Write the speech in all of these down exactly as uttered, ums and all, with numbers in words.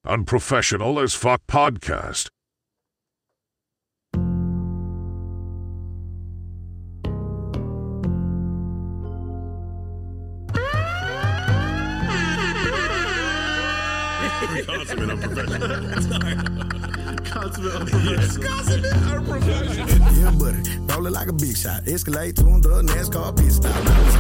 Unprofessional as Fuck Podcast. Consummate unprofessional. Consummate unprofessional. Consummate unprofessional. Yeah, buddy. Roll it like a big shot. Escalate, tuned up, NASCAR pit stop.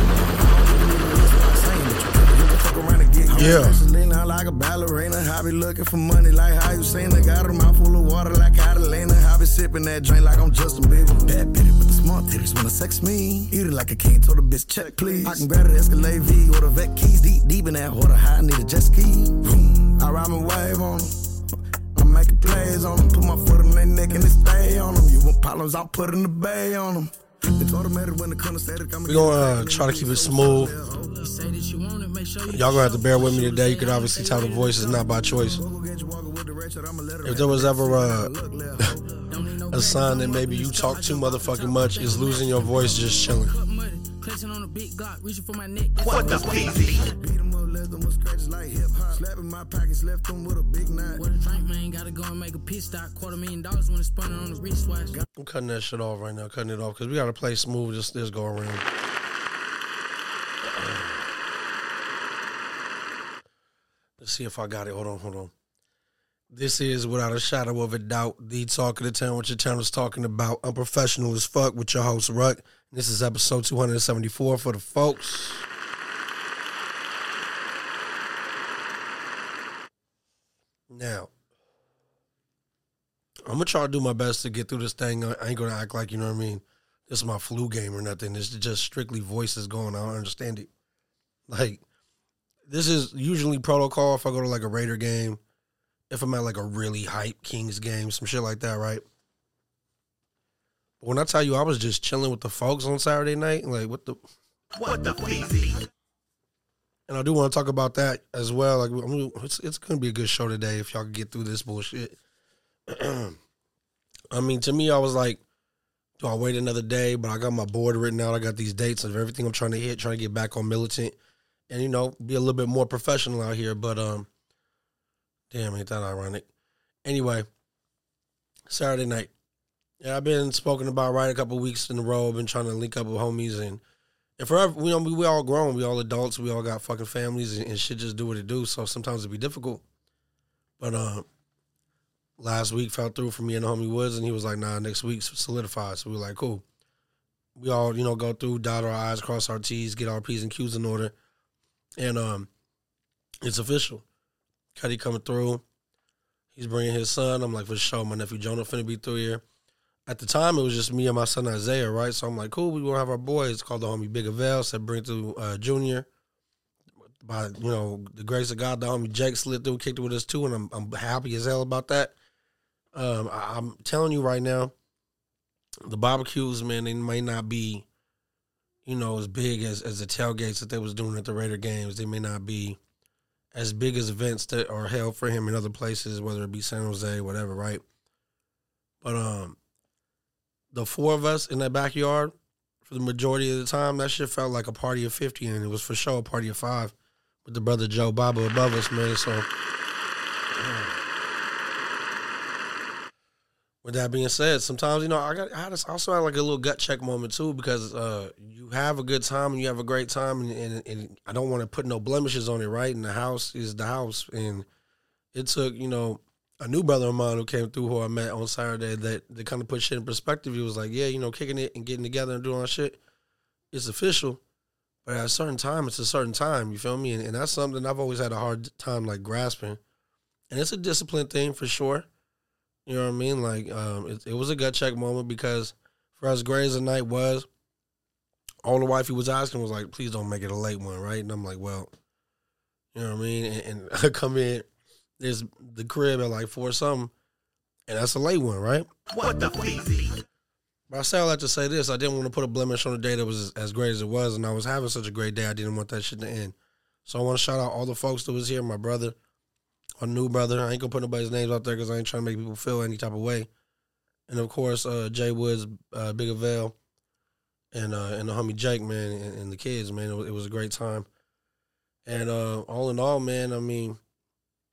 Yeah. Lean out like a ballerina. I be looking for money like how you seen it. Got a mouth full of water like Catalina. I be sipping that drink like I'm Justin Bieber. Bad bitty with the smart titties wanna sex me. Eat it like a king, told a bitch check please. I can grab the Escalade V or the Vet keys. Deep, deep in that water, high, I need a jet ski. Boom. I ride my wave on them. I'm making plays on them. Put my foot on their neck and they stay on them. You want problems, I'll put in the bay on them. We're gonna uh, try to keep it smooth. Y'all gonna have to bear with me today. You can obviously tell the voice is not by choice. If there was ever uh, a sign that maybe you talk too motherfucking much, is losing your voice, just chilling. What the fuck? Slapping my pockets, left them with a big knot. What a drink, man, gotta go and make a pit stop. Quarter million dollars when it's spun on the wristwatch. I'm cutting that shit off right now, cutting it off, because we gotta play smooth, just, just go around. Let's see if I got it. Hold on, hold on. This is, without a shadow of a doubt, the talk of the town, what your channel's talking about. Unprofessional as fuck with your host, Ruck. This is episode two seventy-four for the folks. Now, I'm going to try to do my best to get through this thing. I ain't going to act like, you know what I mean, this is my flu game or nothing. It's just strictly voices going. I don't understand it. Like, this is usually protocol if I go to, like, a Raider game, if I'm at, like, a really hype Kings game, some shit like that, right? But when I tell you I was just chilling with the folks on Saturday night, like, what the... What the fuck? And I do want to talk about that as well. Like, I mean, it's, it's going to be a good show today if y'all can get through this bullshit. I mean, to me, I was like, do I wait another day? But I got my board written out. I got these dates of everything I'm trying to hit, trying to get back on Militant and, you know, be a little bit more professional out here. But, um, damn, ain't that ironic? Anyway, Saturday night. Yeah, I've been spoken about right a couple weeks in a row. I've been trying to link up with homies and And forever, you know, we, we all grown, we all adults, we all got fucking families, and, and shit just do what it do. So sometimes it be difficult. But uh, last week fell through for me and the homie Woods, and he was like, "Nah, next week's solidified." So we were like, "Cool." We all, you know, go through, dot our I's, cross our T's, get our P's and Q's in order, and um, it's official. Cuddy coming through. He's bringing his son. I'm like, for sure, my nephew Jonah finna be through here. At the time, it was just me and my son Isaiah, right? So I'm like, cool, we gonna have our boys. Called the homie Big Avell, said bring through uh, Junior. By, you know, the grace of God, the homie Jake slid through, kicked it with us too, and I'm I'm happy as hell about that. Um, I, I'm telling you right now, the barbecues, man, they may not be, you know, as big as, as the tailgates that they was doing at the Raider games. They may not be as big as events that are held for him in other places, whether it be San Jose, whatever, right? But um. the four of us in that backyard, for the majority of the time, that shit felt like a party of fifty, and it was for sure a party of five with the brother Joe Baba above us, man. So, with that being said, sometimes, you know, I got I had a, also had like a little gut check moment too, because uh, you have a good time and you have a great time, and, and, and I don't want to put no blemishes on it, right? And the house is the house, and it took, you know, a new brother of mine who came through, who I met on Saturday, that, that kind of put shit in perspective. He was like, yeah, you know, kicking it and getting together and doing our shit, it's official. But at a certain time, it's a certain time, you feel me? And, and that's something I've always had a hard time, like, grasping. And it's a discipline thing for sure. You know what I mean? Like, um, it, it was a gut check moment, because for as great as the night was, all the wifey was asking was like, please don't make it a late one, right? And I'm like, well, you know what I mean? And, and I come in, there's the crib at like four something, and that's a late one, right? What the fuck? But I say all that to say this: I didn't want to put a blemish on a day that was as, as great as it was, and I was having such a great day. I didn't want that shit to end. So I want to shout out all the folks that was here. My brother, our new brother. I ain't gonna put nobody's names out there because I ain't trying to make people feel any type of way. And of course, uh, Jay Woods, uh, Big Avell, and uh, and the homie Jake, man, and, and the kids, man. It was, it was a great time. And uh, all in all, man, I mean,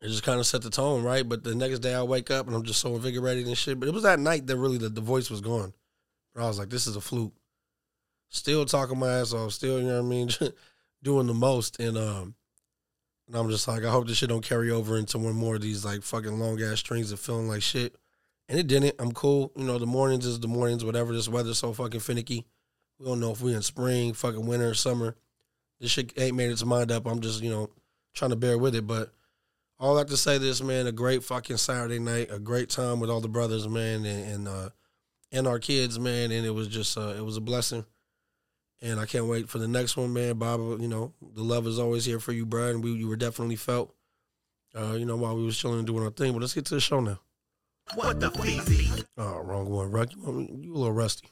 it just kind of set the tone, right? But the next day I wake up and I'm just so invigorated and shit. But it was that night that really the, the voice was gone. But I was like, this is a fluke. Still talking my ass off, still, you know what I mean, doing the most. And um, and I'm just like, I hope this shit don't carry over into one more of these like fucking long ass strings of feeling like shit. And it didn't. I'm cool. You know, the mornings is the mornings, whatever. This weather's so fucking finicky. We don't know if we're in spring, fucking winter, summer. This shit ain't made its mind up. I'm just, you know, trying to bear with it. But all I have to say this, man, a great fucking Saturday night, a great time with all the brothers, man, and and, uh, and our kids, man. And it was just, uh, it was a blessing. And I can't wait for the next one, man. Bob, you know, the love is always here for you, bro. And we, you were definitely felt, uh, you know, while we was chilling and doing our thing. But let's get to the show now. What the Weezy? Oh, wrong one, Ruck. You, you a little rusty.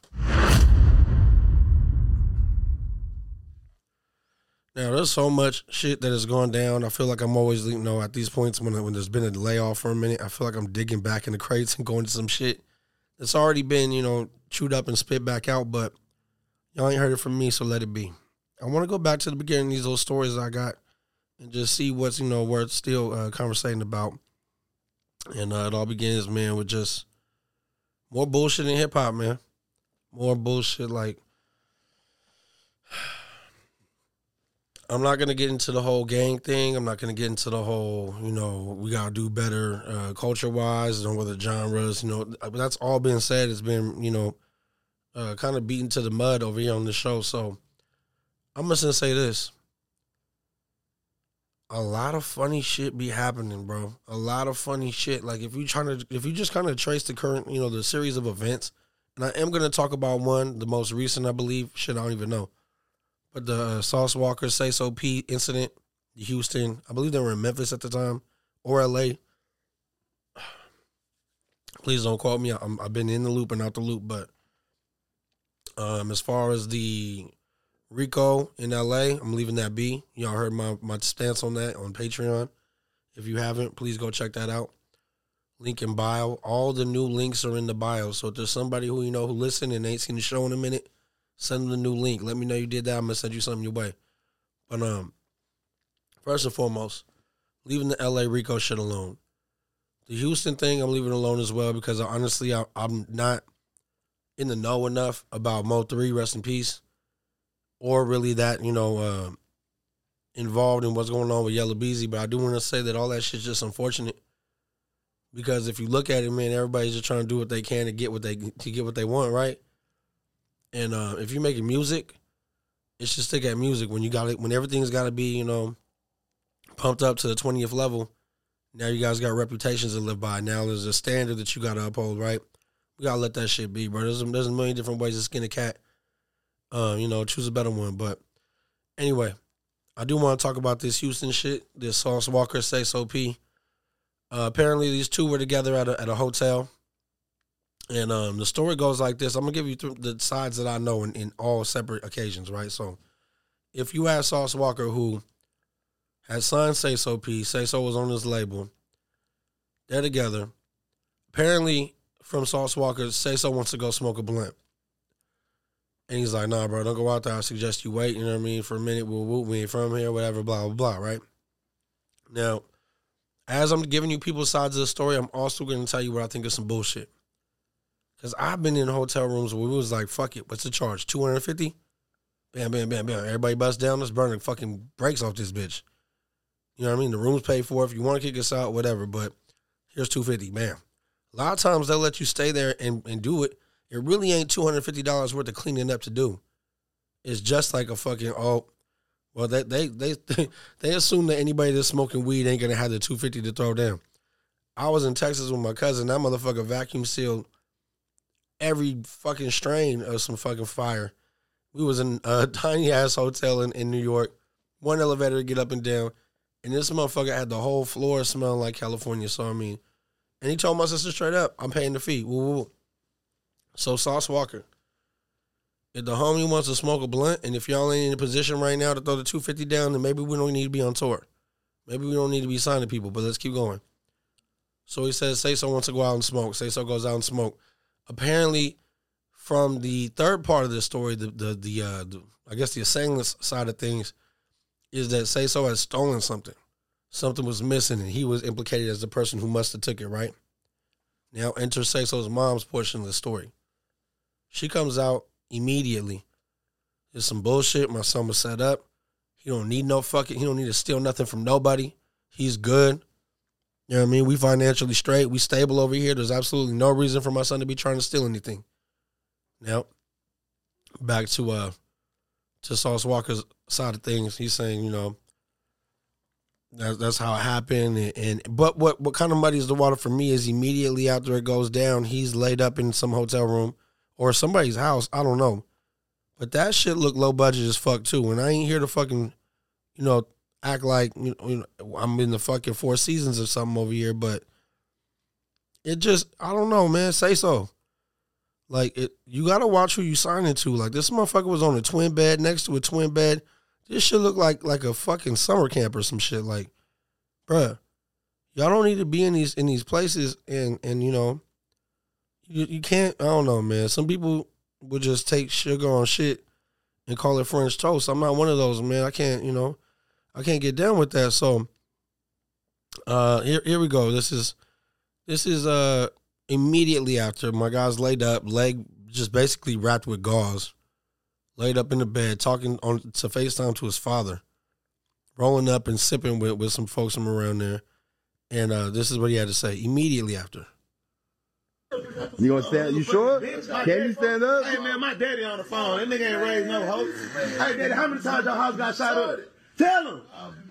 Now, there's so much shit that has gone down. I feel like I'm always, you know, at these points when when there's been a layoff for a minute, I feel like I'm digging back in the crates and going to some shit that's already been, you know, chewed up and spit back out, but y'all ain't heard it from me, so let it be. I want to go back to the beginning of these little stories I got and just see what's, you know, worth still uh, conversating about. And uh, it all begins, man, with just more bullshit in hip-hop, man. More bullshit, like, I'm not going to get into the whole gang thing. I'm not going to get into the whole, you know, we got to do better uh, culture-wise and whether genres, you know, that's all been said. It's been, you know, uh, kind of beaten to the mud over here on the show. So I'm just going to say this. A lot of funny shit be happening, bro. A lot of funny shit. Like, if you trying to, if you just kind of trace the current, you know, the series of events, and I am going to talk about one, the most recent, I believe. Shit, I don't even know. But the uh, Sauce Walker Say So P incident, Houston, I believe they were in Memphis at the time, or L A. Please don't quote me. I'm, I've been in the loop and out the loop. But um, as far as the Rico in L A, I'm leaving that be. Y'all heard my, my stance on that on Patreon. If you haven't, please go check that out. Link in bio. All the new links are in the bio. So if there's somebody who you know who listen and ain't seen the show in a minute, send them the new link. Let me know you did that. I'm going to send you something your way. But um, first and foremost, leaving the L A Rico shit alone. The Houston thing, I'm leaving alone as well because I, honestly, I, I'm not in the know enough about Mo three, rest in peace, or really that, you know, uh, involved in what's going on with Yella Beezy. But I do want to say that all that shit's just unfortunate because if you look at it, man, everybody's just trying to do what they can to get what they to get what they want, right? And uh, if you're making music, it should stick at music. When you got it, when everything's got to be, you know, pumped up to the twentieth level. Now you guys got reputations to live by. Now there's a standard that you got to uphold, right? We got to let that shit be, bro. There's a, there's a million different ways to skin a cat. Uh, you know, choose a better one. But anyway, I do want to talk about this Houston shit, this Sauce Walker Say So P. Uh, apparently these two were together at a, at a hotel. And um, the story goes like this. I'm going to give you th- the sides that I know in, in all separate occasions, right? So if you ask Sauce Walker, who had signed Say So P, Say So was on his label, they're together. Apparently, from Sauce Walker, Say So wants to go smoke a blunt. And he's like, nah, bro, don't go out there. I suggest you wait, you know what I mean, for a minute. We'll whoop me from here, whatever, blah, blah, blah, right? Now, as I'm giving you people's sides of the story, I'm also going to tell you what I think is some bullshit. Because I've been in hotel rooms where we was like, fuck it, what's the charge, two hundred fifty dollars? Bam, bam, bam, bam. Everybody busts down, let's burn the fucking brakes off this bitch. You know what I mean? The room's paid for. If you want to kick us out, whatever, but here's two hundred fifty dollars, bam. A lot of times they'll let you stay there and, and do it. It really ain't two hundred fifty dollars worth of cleaning up to do. It's just like a fucking, oh, well, they they they they assume that anybody that's smoking weed ain't going to have the two hundred fifty dollars to throw down. I was in Texas with my cousin. That motherfucker vacuum sealed every fucking strain of some fucking fire. We was in a tiny-ass hotel in, in New York, one elevator to get up and down, and this motherfucker had the whole floor smelling like California, so I mean, and he told my sister straight up, I'm paying the fee. Woo, woo, woo. So Sauce Walker, if the homie wants to smoke a blunt, and if y'all ain't in a position right now to throw the two hundred fifty down, then maybe we don't need to be on tour. Maybe we don't need to be signing people, but let's keep going. So he says, Say So wants to go out and smoke. Say So goes out and smoke. Apparently, from the third part of the story, the the the, uh, the I guess the assailant's side of things is that Say So has stolen something. something was missing, and he was implicated as the person who must have took it, right? Now enter Say So's mom's portion of the story. She comes out immediately. There's some bullshit. My son was set up. He don't need no fucking, he don't need to steal nothing from nobody. He's good. You know what I mean? We financially straight. We stable over here. There's absolutely no reason for my son to be trying to steal anything. Now, back to uh to Sauce Walker's side of things. He's saying, you know, that's that's how it happened. And, and but what what kind of muddies the water for me is immediately after it goes down, he's laid up in some hotel room or somebody's house. I don't know. But that shit looked low budget as fuck too. And I ain't here to fucking, you know, act like, you know, I'm in the fucking Four Seasons or something over here. But it just, I don't know, man. Say so. Like, it, you got to watch who you sign into. Like, this motherfucker was on a twin bed next to a twin bed. This shit look like like a fucking summer camp or some shit. Like, bruh, y'all don't need to be in these in these places. And, and you know, you, you can't, I don't know, man. Some people would just take sugar on shit and call it French toast. I'm not one of those, man. I can't, you know, I can't get down with that. So, uh, here, here we go. This is, this is, uh, immediately after my guy's laid up, leg just basically wrapped with gauze, laid up in the bed, talking on to FaceTime to his father, rolling up and sipping with, with some folks from around there. And uh, this is what he had to say immediately after. You gonna stand? You sure? Can you stand up? Hey man, my daddy on the phone. That nigga ain't raised no hope. Hey daddy, how many times your house got shot up? Tell him.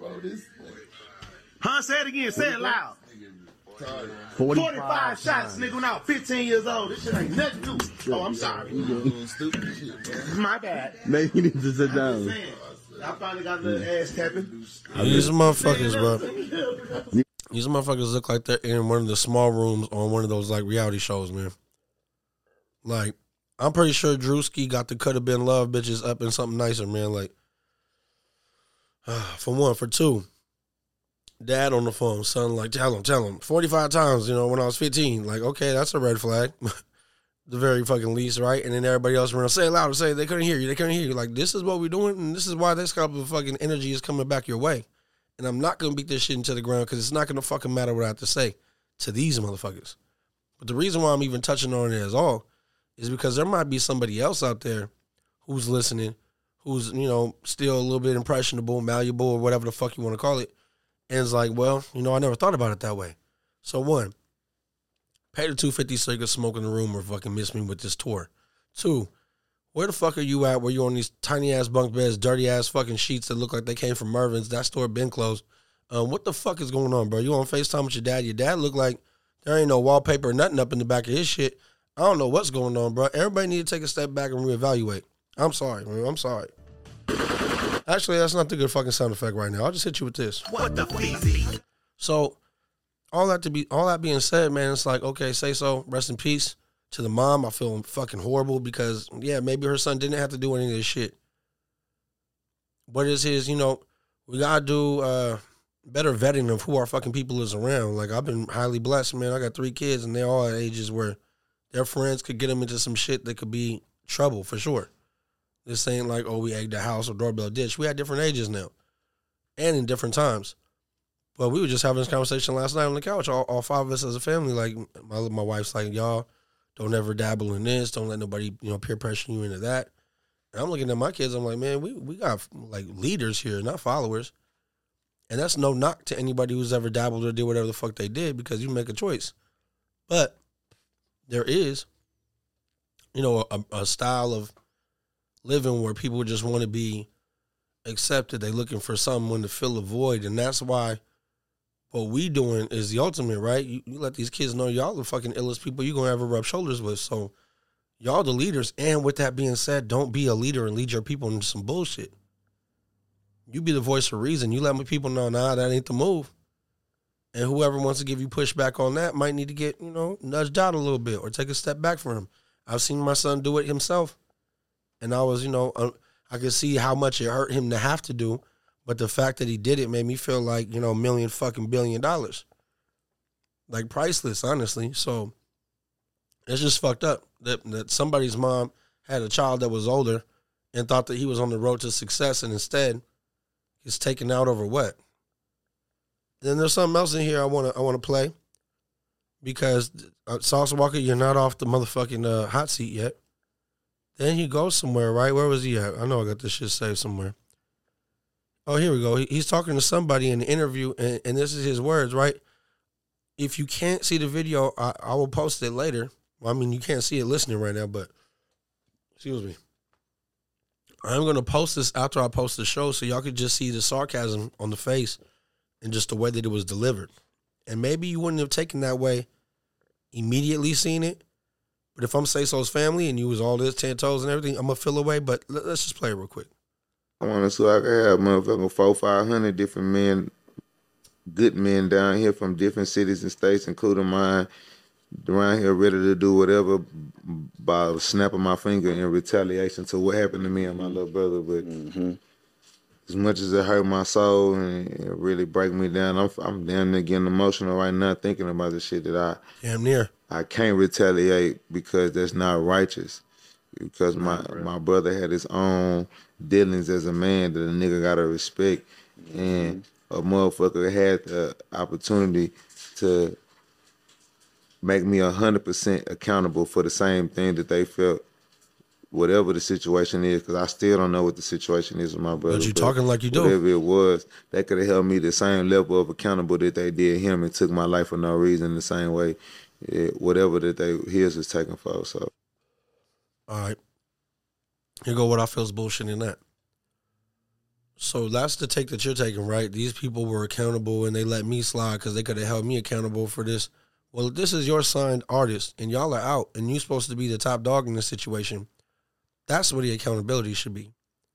Huh? Say it again. Say it loud. forty-five, forty-five shots, nigga, when I was fifteen years old. This shit ain't nothing new. Oh, I'm sorry. My bad. Man, you need to sit down. I finally got a little ass tapping. These motherfuckers, bro. These motherfuckers look like they're in one of the small rooms on one of those, like, reality shows, man. Like, I'm pretty sure Drewski got the could have been love bitches up in something nicer, man. Like, uh, for one. For two, dad on the phone, son, like, tell him, tell him. forty-five times, you know, when I was fifteen. Like, okay, that's a red flag. The very fucking least, right? And then everybody else around, say it louder, say it. They couldn't hear you. They couldn't hear you. Like, this is what we're doing, and this is why this kind of fucking energy is coming back your way. And I'm not going to beat this shit into the ground because it's not going to fucking matter what I have to say to these motherfuckers. But the reason why I'm even touching on it at all is because there might be somebody else out there who's listening, who's, you know, still a little bit impressionable, malleable, or whatever the fuck you want to call it. And it's like, well, you know, I never thought about it that way. So one, pay the two fifty so you can smoke in the room or fucking miss me with this tour. Two, where the fuck are you at where you're on these tiny-ass bunk beds, dirty-ass fucking sheets that look like they came from Mervin's? That store been closed. Um, what the fuck is going on, bro? You on FaceTime with your dad? Your dad look like there ain't no wallpaper or nothing up in the back of his shit. I don't know what's going on, bro. Everybody need to take a step back and reevaluate. I'm sorry, man. I'm sorry. Actually, that's not the good fucking sound effect right now. I'll just hit you with this. What the feezy? So, all that to be, all that being said, man, it's like, okay, say so. Rest in peace to the mom. I feel fucking horrible because, yeah, maybe her son didn't have to do any of this shit. But it's his, you know, we gotta do uh, better vetting of who our fucking people is around. Like, I've been highly blessed, man. I got three kids, and they're all at ages where their friends could get them into some shit that could be trouble for sure. This ain't like, oh, we egged the house or doorbell ditch. We at different ages now and in different times. But we were just having this conversation last night on the couch, all, all five of us as a family. Like, my my wife's like, y'all don't ever dabble in this. Don't let nobody, you know, peer pressure you into that. And I'm looking at my kids. I'm like, man, we, we got, like, leaders here, not followers. And that's no knock to anybody who's ever dabbled or did whatever the fuck they did because you make a choice. But there is, you know, a, a style of living where people just want to be accepted. They're looking for someone to fill a void. And that's why what we doing is the ultimate, right? You, you let these kids know y'all the fucking illest people you're going to ever rub shoulders with. So y'all the leaders. And with that being said, don't be a leader and lead your people into some bullshit. You be the voice of reason. You let my people know, nah, that ain't the move. And whoever wants to give you pushback on that might need to get, you know, nudged out a little bit or take a step back from him. I've seen my son do it himself. And I was, you know, I could see how much it hurt him to have to do. But the fact that he did it made me feel like, you know, a million fucking billion dollars. Like priceless, honestly. So it's just fucked up that, that somebody's mom had a child that was older and thought that he was on the road to success and instead he's taken out over what? then there's something else in here I want to I want to play because uh, Sauce Walka, you're not off the motherfucking uh, hot seat yet. Then he goes somewhere, right? Where was he at? I know I got this shit saved somewhere. Oh, here we go. He, he's talking to somebody in the interview, and, and this is his words, right? If you can't see the video, I, I will post it later. Well, I mean, you can't see it listening right now, but excuse me. I'm going to post this after I post the show so y'all could just see the sarcasm on the face and just the way that it was delivered. And maybe you wouldn't have taken that way immediately seeing it. But if I'm Say So's family and you was all this, ten toes and everything, I'm going to feel away. But let's just play it real quick. I want to so I can have motherfucking four, five hundred different men, good men down here from different cities and states, including mine, around here ready to do whatever by snapping my finger in retaliation to what happened to me and my little brother. But mm-hmm. as much as it hurt my soul and it really break me down, I'm, I'm damn near getting emotional right now thinking about the shit that I damn near I can't retaliate because that's not righteous. Because my my brother had his own dealings as a man that a nigga gotta respect, mm-hmm. and a motherfucker had the opportunity to make me a hundred percent accountable for the same thing that they felt, whatever the situation is. Because I still don't know what the situation is with my brother. But you talking like you do. Whatever it was, that could have held me the same level of accountable that they did him and took my life for no reason the same way. It, whatever that they his was taken for. So. All right. Here go what I feel is bullshit in that. So that's the take that you're taking, right? These people were accountable and they let me slide because they could have held me accountable for this. Well, if this is your signed artist and y'all are out and you're supposed to be the top dog in this situation, that's where the accountability should be.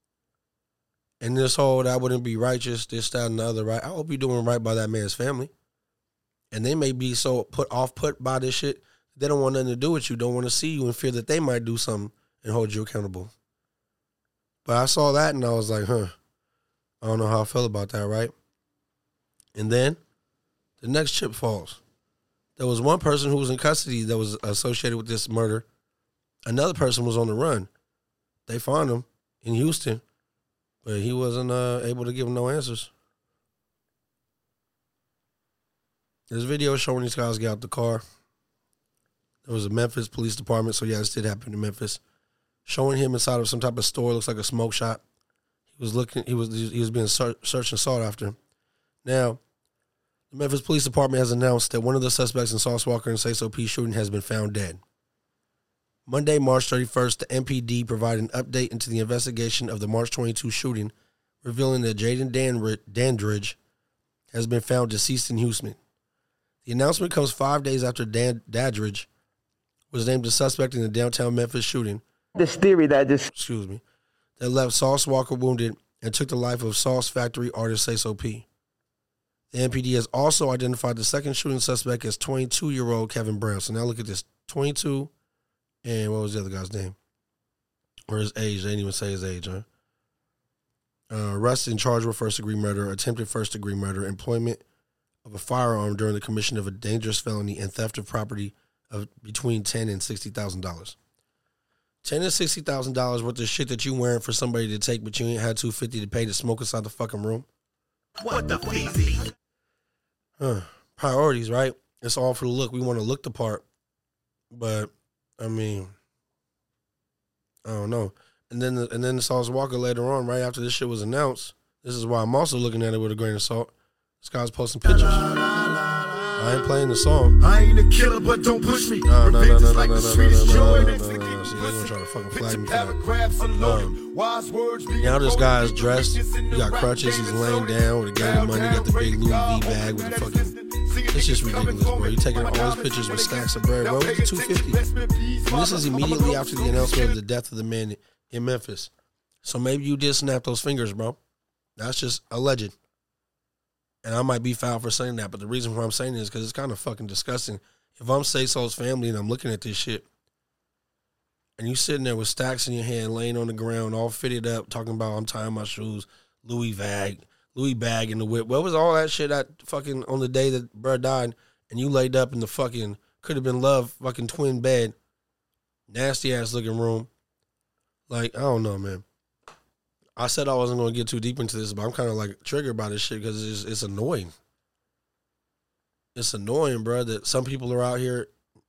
And this whole, that wouldn't be righteous, this, that, and the other, right? I hope you're doing right by that man's family. And they may be so put off put by this shit, they don't want nothing to do with you, don't want to see you and fear that they might do something and hold you accountable. But I saw that and I was like, huh, I don't know how I feel about that, right? And then the next chip falls. There was one person who was in custody that was associated with this murder. Another person was on the run. They found him in Houston, but he wasn't uh, able to give them no answers. There's a video showing these guys get out the car. There was a Memphis police department, so yeah, this did happen in Memphis. Showing him inside of some type of store, looks like a smoke shop. He was looking. He was he was being searched and sought after. Now, the Memphis Police Department has announced that one of the suspects in Sauce Walka and Say So P shooting has been found dead. Monday, March thirty-first, the M P D provided an update into the investigation of the March twenty-second shooting, revealing that Jaden Dandridge has been found deceased in Houston. The announcement comes five days after Dan Dandridge was named the suspect in the downtown Memphis shooting. This theory that just excuse me, that left Sauce Walka wounded and took the life of Sauce Factory artist Say So P. The M P D has also identified the second shooting suspect as twenty-two-year-old Kevin Brown. So now look at this, twenty-two, and what was the other guy's name? Or his age, they didn't even say his age, huh? Uh, arrested and charged with first-degree murder, attempted first-degree murder, employment of a firearm during the commission of a dangerous felony, and theft of property of between ten thousand dollars and sixty thousand dollars. ten thousand dollars and sixty thousand dollars worth of shit that you wearing for somebody to take, but you ain't had two hundred fifty dollars to pay to smoke inside the fucking room. What the feezy? Huh. Priorities, right? It's all for the look. We want to look the part. But, I mean, I don't know. And then the, and then the Sauce Walka later on, right after this shit was announced, this is why I'm also looking at it with a grain of salt. This guy's posting pictures. I ain't playing the song. I ain't a killer, but don't push me. No, no, no, no, no, like no, the no, no, sweetest no, joy. no, no, no, no, no. See, they gonna try to fucking flag me for that. Um, Wise words now this guy's dressed. He got crutches. He's laying down with a gang of money. Got the big Louis V bag with the fucking. It's just ridiculous, bro. You taking all his pictures with stacks of bread, bro. It's two fifty. And this is immediately after the announcement of the death of the man in Memphis. So maybe you did snap those fingers, bro. That's just alleged. And I might be foul for saying that, but the reason why I'm saying it is because it's kind of fucking disgusting. If I'm Say So's family and I'm looking at this shit, and you sitting there with stacks in your hand, laying on the ground, all fitted up, talking about I'm tying my shoes, Louis bag, Louis bag in the whip. What was all that shit at fucking on the day that bruh died, and you laid up in the fucking could have been love fucking twin bed, nasty ass looking room. Like, I don't know, man. I said I wasn't going to get too deep into this, but I'm kind of like triggered by this shit because it's, it's annoying. it's annoying, bro, that some people are out here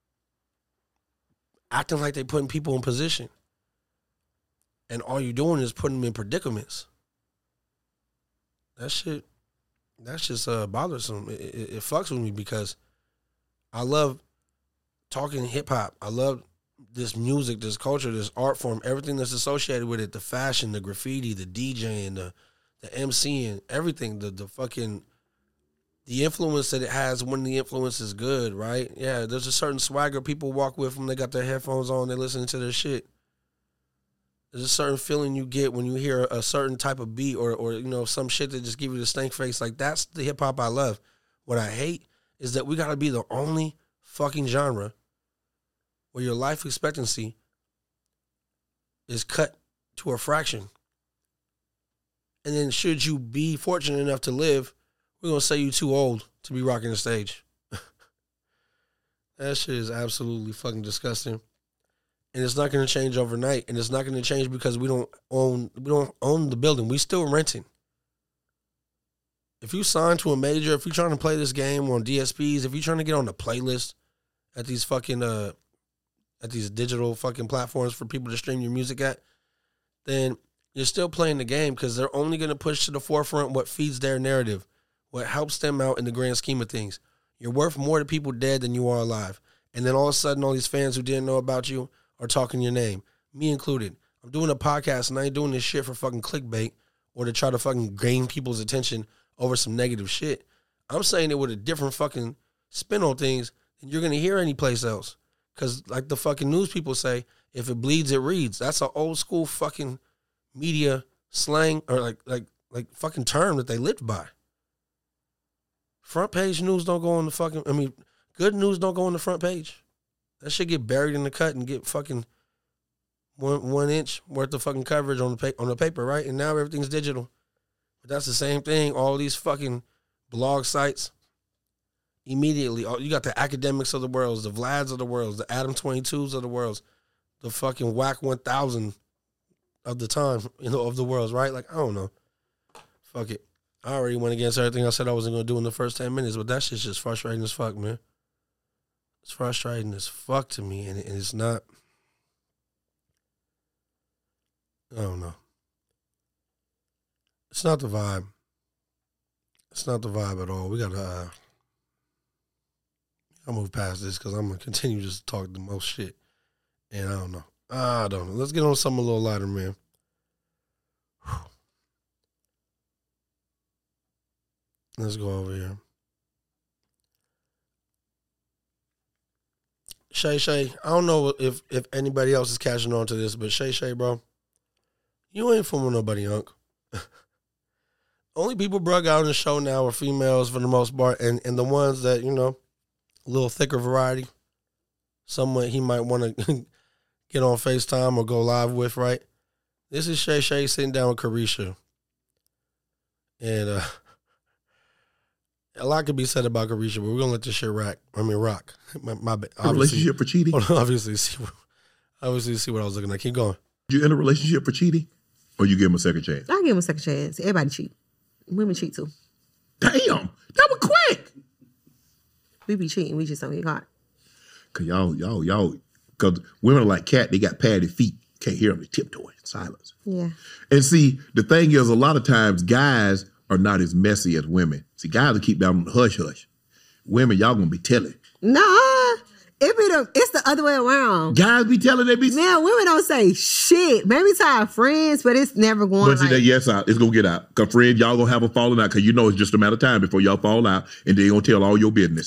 acting like they putting people in position. And all you're doing is putting them in predicaments. That shit, that's just uh, bothersome. It, it, it fucks with me because I love talking hip-hop. I love this music, this culture, this art form, everything that's associated with it, the fashion, the graffiti, the DJing, the, the MCing, everything, the, the fucking, the influence that it has when the influence is good, right? Yeah, there's a certain swagger people walk with when they got their headphones on, they're listening to their shit. There's a certain feeling you get when you hear a certain type of beat or, or you know, some shit that just give you the stank face. Like, that's the hip-hop I love. What I hate is that we got to be the only fucking genre where your life expectancy is cut to a fraction. And then should you be fortunate enough to live, we're going to say you too old to be rocking the stage. That shit is absolutely fucking disgusting. And it's not going to change overnight. And it's not going to change because we don't own we don't own the building. We still renting. If you sign to a major, if you're trying to play this game on D S Ps, if you're trying to get on the playlist at these fucking uh at these digital fucking platforms for people to stream your music at, then you're still playing the game because they're only going to push to the forefront what feeds their narrative, what helps them out in the grand scheme of things. You're worth more to people dead than you are alive. And then all of a sudden, all these fans who didn't know about you are talking your name, me included. I'm doing a podcast and I ain't doing this shit for fucking clickbait or to try to fucking gain people's attention over some negative shit. I'm saying it with a different fucking spin on things than you're going to hear anyplace else. Because like the fucking news people say, if it bleeds, it reads. That's an old school fucking media slang or like like like fucking term that they lived by. Front page news don't go on the fucking, I mean, good news don't go on the front page. That shit get buried in the cut and get fucking one one inch worth of fucking coverage on the pa- on the paper, right? And now everything's digital. But that's the same thing. All these fucking blog sites, immediately, you got the academics of the world, the Vlads of the world, the Adam twenty-twos of the world, the fucking Whack one thousand of the time, you know, of the world, right? Like, I don't know. Fuck it. I already went against everything I said I wasn't going to do in the first ten minutes, but that shit's just frustrating as fuck, man. It's frustrating as fuck to me, and it's not, I don't know. It's not the vibe. It's not the vibe at all. We got to, uh, I'll move past this because I'm going to continue just to talk the most shit, and I don't know. I don't know. Let's get on something a little lighter, man. Whew. Let's go over here. Shay Shay, I don't know if, if anybody else is catching on to this, but Shay Shay, bro, you ain't fooling nobody, Unc. Only people brug out on the show now are females for the most part, and, and the ones that, you know, a little thicker variety, someone he might want to get on FaceTime or go live with, right? This is Shay Shay sitting down with Carisha. And uh, a lot could be said about Carisha, but we're going to let this shit rock. I mean, rock. My, my A relationship for cheating? Hold on, obviously, see, obviously see what I was looking at. Keep going. You in a relationship for cheating? Or you give him a second chance? I give him a second chance. Everybody cheat. Women cheat too. Damn, that was quick. We be cheating. We just don't get caught. Cause y'all, y'all, y'all, cause women are like cat. They got padded feet. Can't hear them. They tiptoe in silence. Yeah. And see, the thing is, a lot of times guys are not as messy as women. See, guys will keep down on the hush hush. Women, y'all gonna be telling. Nah, it be the, it's the other way around. Guys be telling. They be. Man, women don't say shit. Maybe to our friends, but it's never going. But see, like, that yes out. It's gonna get out. Cause friends, y'all gonna have a falling out. Cause you know it's just a matter of time before y'all fall out, and they gonna tell all your business.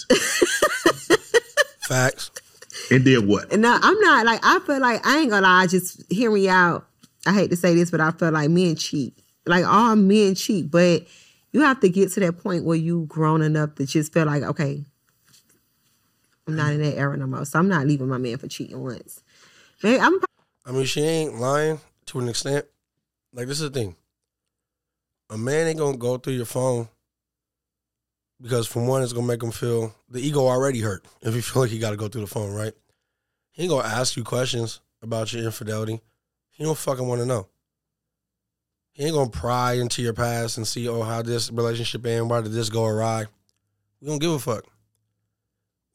Facts. And then what? No, I'm not like. I feel like I ain't gonna lie. Just hear me out. I hate to say this, but I feel like men cheat. Like all men cheat, but you have to get to that point where you grown enough to just feel like, okay, I'm not in that era no more, so I'm not leaving my man for cheating once. Maybe I'm. I mean, she ain't lying to an extent. Like, this is the thing. A man ain't gonna go through your phone because, for one, it's gonna make him feel the ego already hurt if you feel like you got to go through the phone, right? He ain't gonna ask you questions about your infidelity. He don't fucking want to know. He ain't gonna pry into your past and see, oh, how this relationship ended, why did this go awry? We don't give a fuck.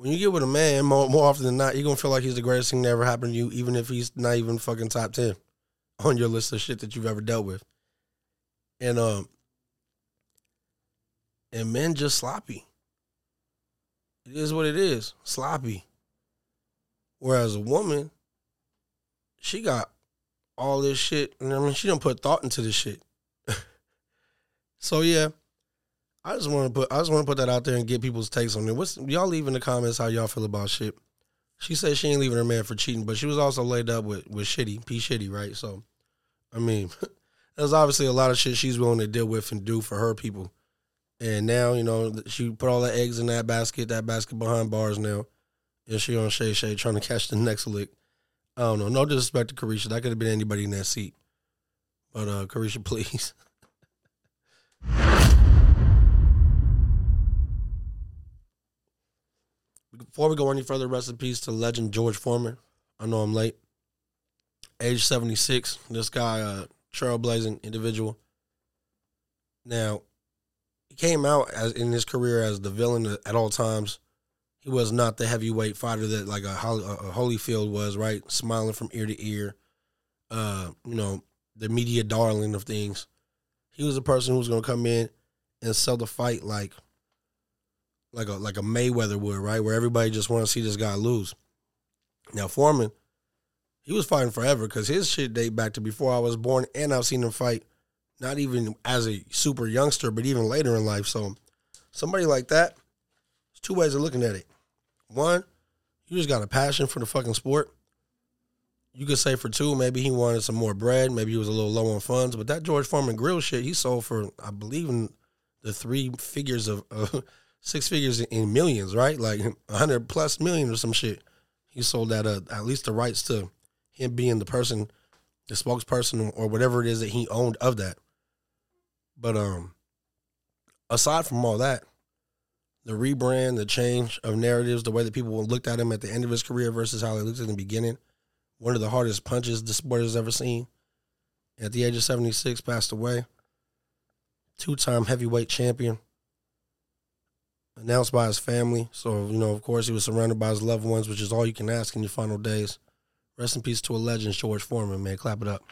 when you get with a man, more, more often than not, you're going to feel like he's the greatest thing that ever happened to you, even if he's not even fucking top ten on your list of shit that you've ever dealt with. And, um, and men just sloppy. It is what it is, sloppy. Whereas a woman, she got all this shit, and I mean, she done put thought into this shit. So yeah, I just want to put I just want to put that out there and get people's takes on it. What's y'all leave in the comments how y'all feel about shit? She said she ain't leaving her man for cheating, but she was also laid up with with Shitty, P Shitty, right? So, I mean, there's obviously a lot of shit she's willing to deal with and do for her people. And now, you know, she put all the eggs in that basket, that basket behind bars now. And she on Shay Shay trying to catch the next lick. I don't know. No disrespect to Carisha. That could have been anybody in that seat. But, uh, Carisha, please. Before we go any further, rest in peace to legend George Foreman. I know I'm late. Age seventy-six. This guy, uh, trailblazing individual. Now, he came out as in his career as the villain at all times. He was not the heavyweight fighter that like a, a Holyfield was, right? Smiling from ear to ear. Uh, you know, the media darling of things. He was a person who was going to come in and sell the fight like, like a like a Mayweather would, right? Where everybody just want to see this guy lose. Now, Foreman, he was fighting forever because his shit date back to before I was born, and I've seen him fight not even as a super youngster, but even later in life. So somebody like that, there's two ways of looking at it. One, you just got a passion for the fucking sport. You could say for two, maybe he wanted some more bread. Maybe he was a little low on funds. But that George Foreman grill shit, he sold for, I believe, in the three figures of, uh, six figures in millions, right? Like one hundred plus million or some shit. He sold that, uh, at least the rights to him being the person, the spokesperson or whatever it is that he owned of that. But um, aside from all that, the rebrand, the change of narratives, the way that people looked at him at the end of his career versus how they looked in the beginning, one of the hardest punches the sport has ever seen. At the age of seventy-six, passed away. Two-time heavyweight champion. Announced by his family. So, you know, of course, he was surrounded by his loved ones, which is all you can ask in your final days. Rest in peace to a legend, George Foreman, man. Clap it up.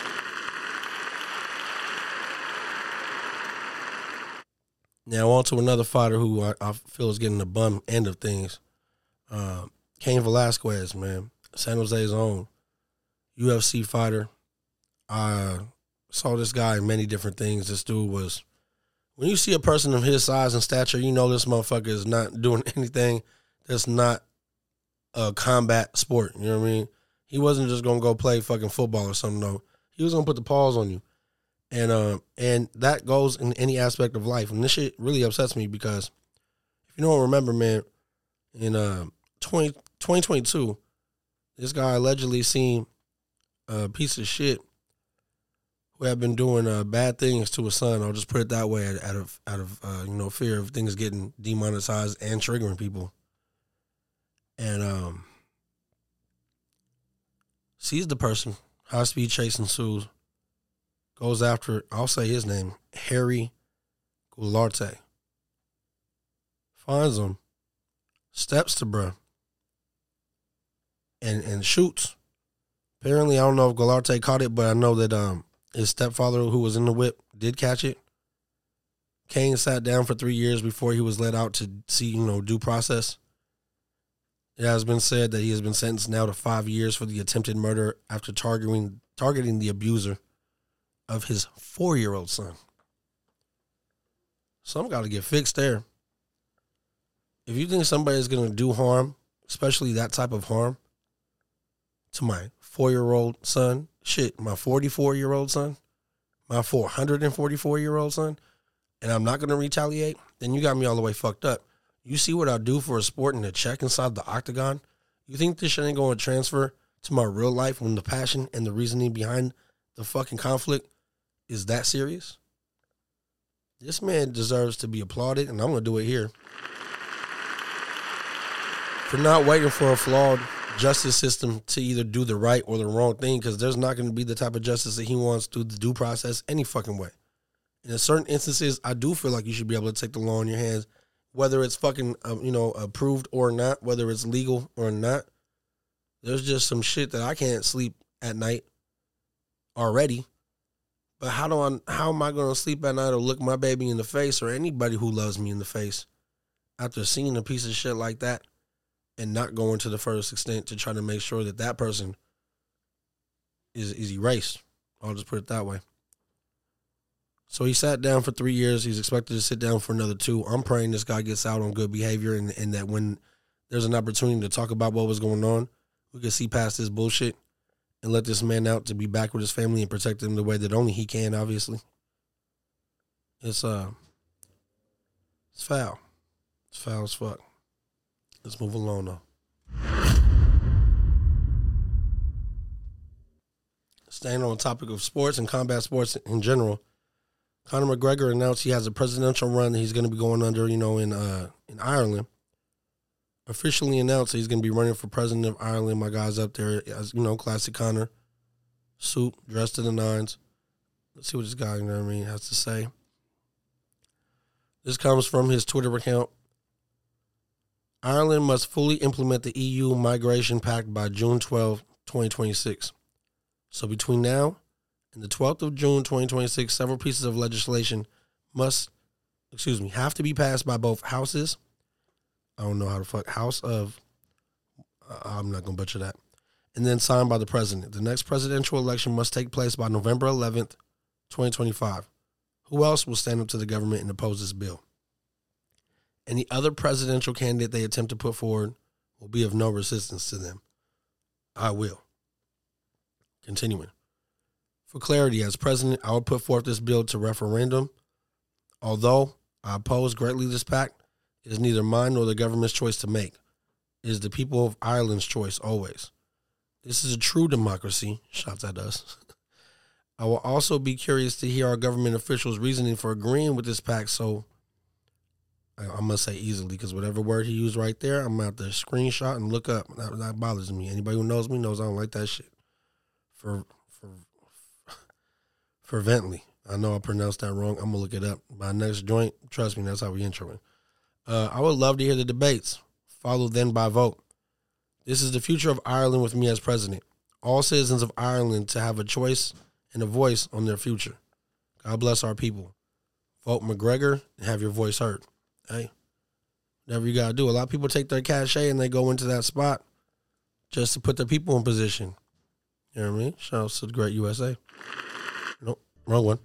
Now, on to another fighter who I, I feel is getting the bum end of things. Uh, Cain Velasquez, man. San Jose's own. U F C fighter. I saw this guy in many different things. This dude was... When you see a person of his size and stature, you know this motherfucker is not doing anything that's not a combat sport. You know what I mean? He wasn't just going to go play fucking football or something, though. He was going to put the paws on you. And um, and that goes in any aspect of life. And this shit really upsets me because if you don't remember, man, in uh, twenty twenty-two, this guy allegedly seen a piece of shit who had been doing uh, bad things to his son. I'll just put it that way, out, out of out of uh, you know fear of things getting demonetized and triggering people. And um, sees the person, high speed chase ensues. Goes after, I'll say his name, Harry Goularte. Finds him, steps to bruh, and and shoots. Apparently, I don't know if Goularte caught it, but I know that um his stepfather, who was in the whip, did catch it. Cain sat down for three years before he was let out to see, you know, due process. It has been said that he has been sentenced now to five years for the attempted murder after targeting targeting the abuser of his four-year-old son. Something got to get fixed there. If you think somebody's going to do harm, especially that type of harm, to my four-year-old son, shit, my forty-four-year-old son, my four hundred forty-four-year-old son, and I'm not going to retaliate, then you got me all the way fucked up. You see what I do for a sport and a check inside the octagon? You think this shit ain't going to transfer to my real life when the passion and the reasoning behind the fucking conflict is that serious? This man deserves to be applauded, and I'm going to do it here, for not waiting for a flawed justice system to either do the right or the wrong thing, because there's not going to be the type of justice that he wants through the due process any fucking way. In certain instances, I do feel like you should be able to take the law in your hands whether it's fucking, um, you know, approved or not, whether it's legal or not. There's just some shit that I can't sleep at night already. But how do I, how am I going to sleep at night or look my baby in the face or anybody who loves me in the face after seeing a piece of shit like that and not going to the furthest extent to try to make sure that that person is, is erased? I'll just put it that way. So he sat down for three years. He's expected to sit down for another two. I'm praying this guy gets out on good behavior and, and that when there's an opportunity to talk about what was going on, we can see past this bullshit and let this man out to be back with his family and protect them the way that only he can, obviously. It's, uh, it's foul. It's foul as fuck. Let's move along, though. Staying on the topic of sports and combat sports in general, Conor McGregor announced he has a presidential run that he's going to be going under, you know, in uh, in Ireland. Officially announced that he's going to be running for president of Ireland. My guy's up there, as you know, classic Conor. Suit, dressed to the nines. Let's see what this guy, you know what I mean, has to say. This comes from his Twitter account. Ireland must fully implement the E U Migration Pact by June twelfth, twenty twenty-six. So between now and the twelfth of June, twenty twenty-six, several pieces of legislation must, excuse me, have to be passed by both houses. I don't know how to fuck, House of, uh, I'm not going to butcher that. And then signed by the president. The next presidential election must take place by November eleventh, twenty twenty-five. Who else will stand up to the government and oppose this bill? Any other presidential candidate they attempt to put forward will be of no resistance to them. I will. Continuing. For clarity, as president, I will put forth this bill to referendum. Although I oppose greatly this pact, it is neither mine nor the government's choice to make. It is the people of Ireland's choice always. This is a true democracy. Shouts at us. I will also be curious to hear our government officials' reasoning for agreeing with this pact. So I'm going to say easily, because whatever word he used right there, I'm going to have to screenshot and look up. That, that bothers me. Anybody who knows me knows I don't like that shit. For, for, fervently. I know I pronounced that wrong. I'm going to look it up. My next joint, trust me, that's how we intro it. Uh, I would love to hear the debates, followed then by vote. This is the future of Ireland with me as president. All citizens of Ireland to have a choice and a voice on their future. God bless our people. Vote McGregor and have your voice heard. Hey, whatever you got to do. A lot of people take their cachet and they go into that spot just to put their people in position. You know what I mean? Shout out to the great U S A. Nope, wrong one.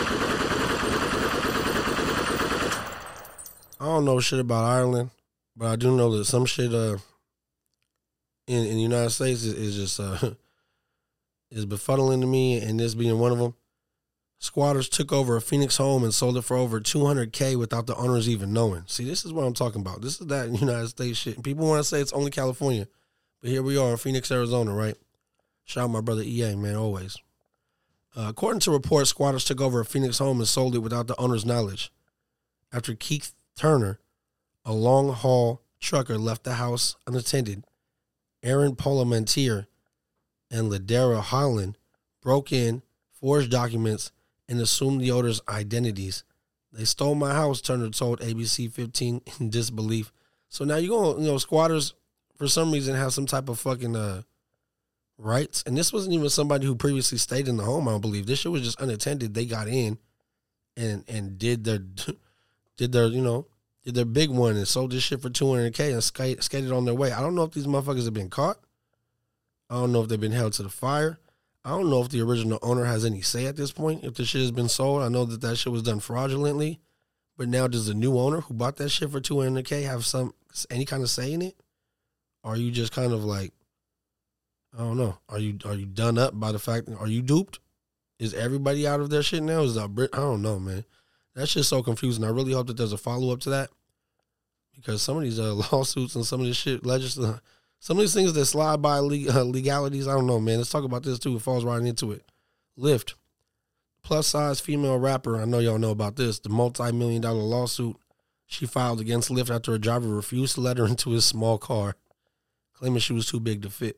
I don't know shit about Ireland, but I do know that some shit uh, in, in the United States is, is just uh, is befuddling to me, and this being one of them. Squatters took over a Phoenix home and sold it for over two hundred K without the owners even knowing. See, this is what I'm talking about. This is that United States shit. And people want to say it's only California, but here we are in Phoenix, Arizona, right? Shout out my brother E A, man, always. Uh, according to reports, squatters took over a Phoenix home and sold it without the owner's knowledge. After Keith Turner, a long-haul trucker, left the house unattended, Aaron Parmentier and Ladera Holland broke in, forged documents, and assumed the owner's identities. They stole my house, Turner told A B C fifteen in disbelief. So now you're going to, you know, squatters, for some reason, have some type of fucking uh, rights. And this wasn't even somebody who previously stayed in the home, I don't believe. This shit was just unattended. They got in and and did their... Did their, you know, did their big one and sold this shit for two hundred K and skate, skated on their way. I don't know if these motherfuckers have been caught. I don't know if they've been held to the fire. I don't know if the original owner has any say at this point, if the shit has been sold. I know that that shit was done fraudulently. But now does the new owner who bought that shit for two hundred K have some any kind of say in it? Or are you just kind of like, I don't know. Are you are you done up by the fact, are you duped? Is everybody out of their shit now? Is that, I don't know, man. That shit's so confusing. I really hope that there's a follow-up to that, because some of these uh, lawsuits and some of this shit, legis- some of these things that slide by leg- uh, legalities, I don't know, man. Let's talk about this, too. It falls right into it. Lyft, plus-size female rapper, I know y'all know about this, the multi-million dollar lawsuit she filed against Lyft after a driver refused to let her into his small car, claiming she was too big to fit.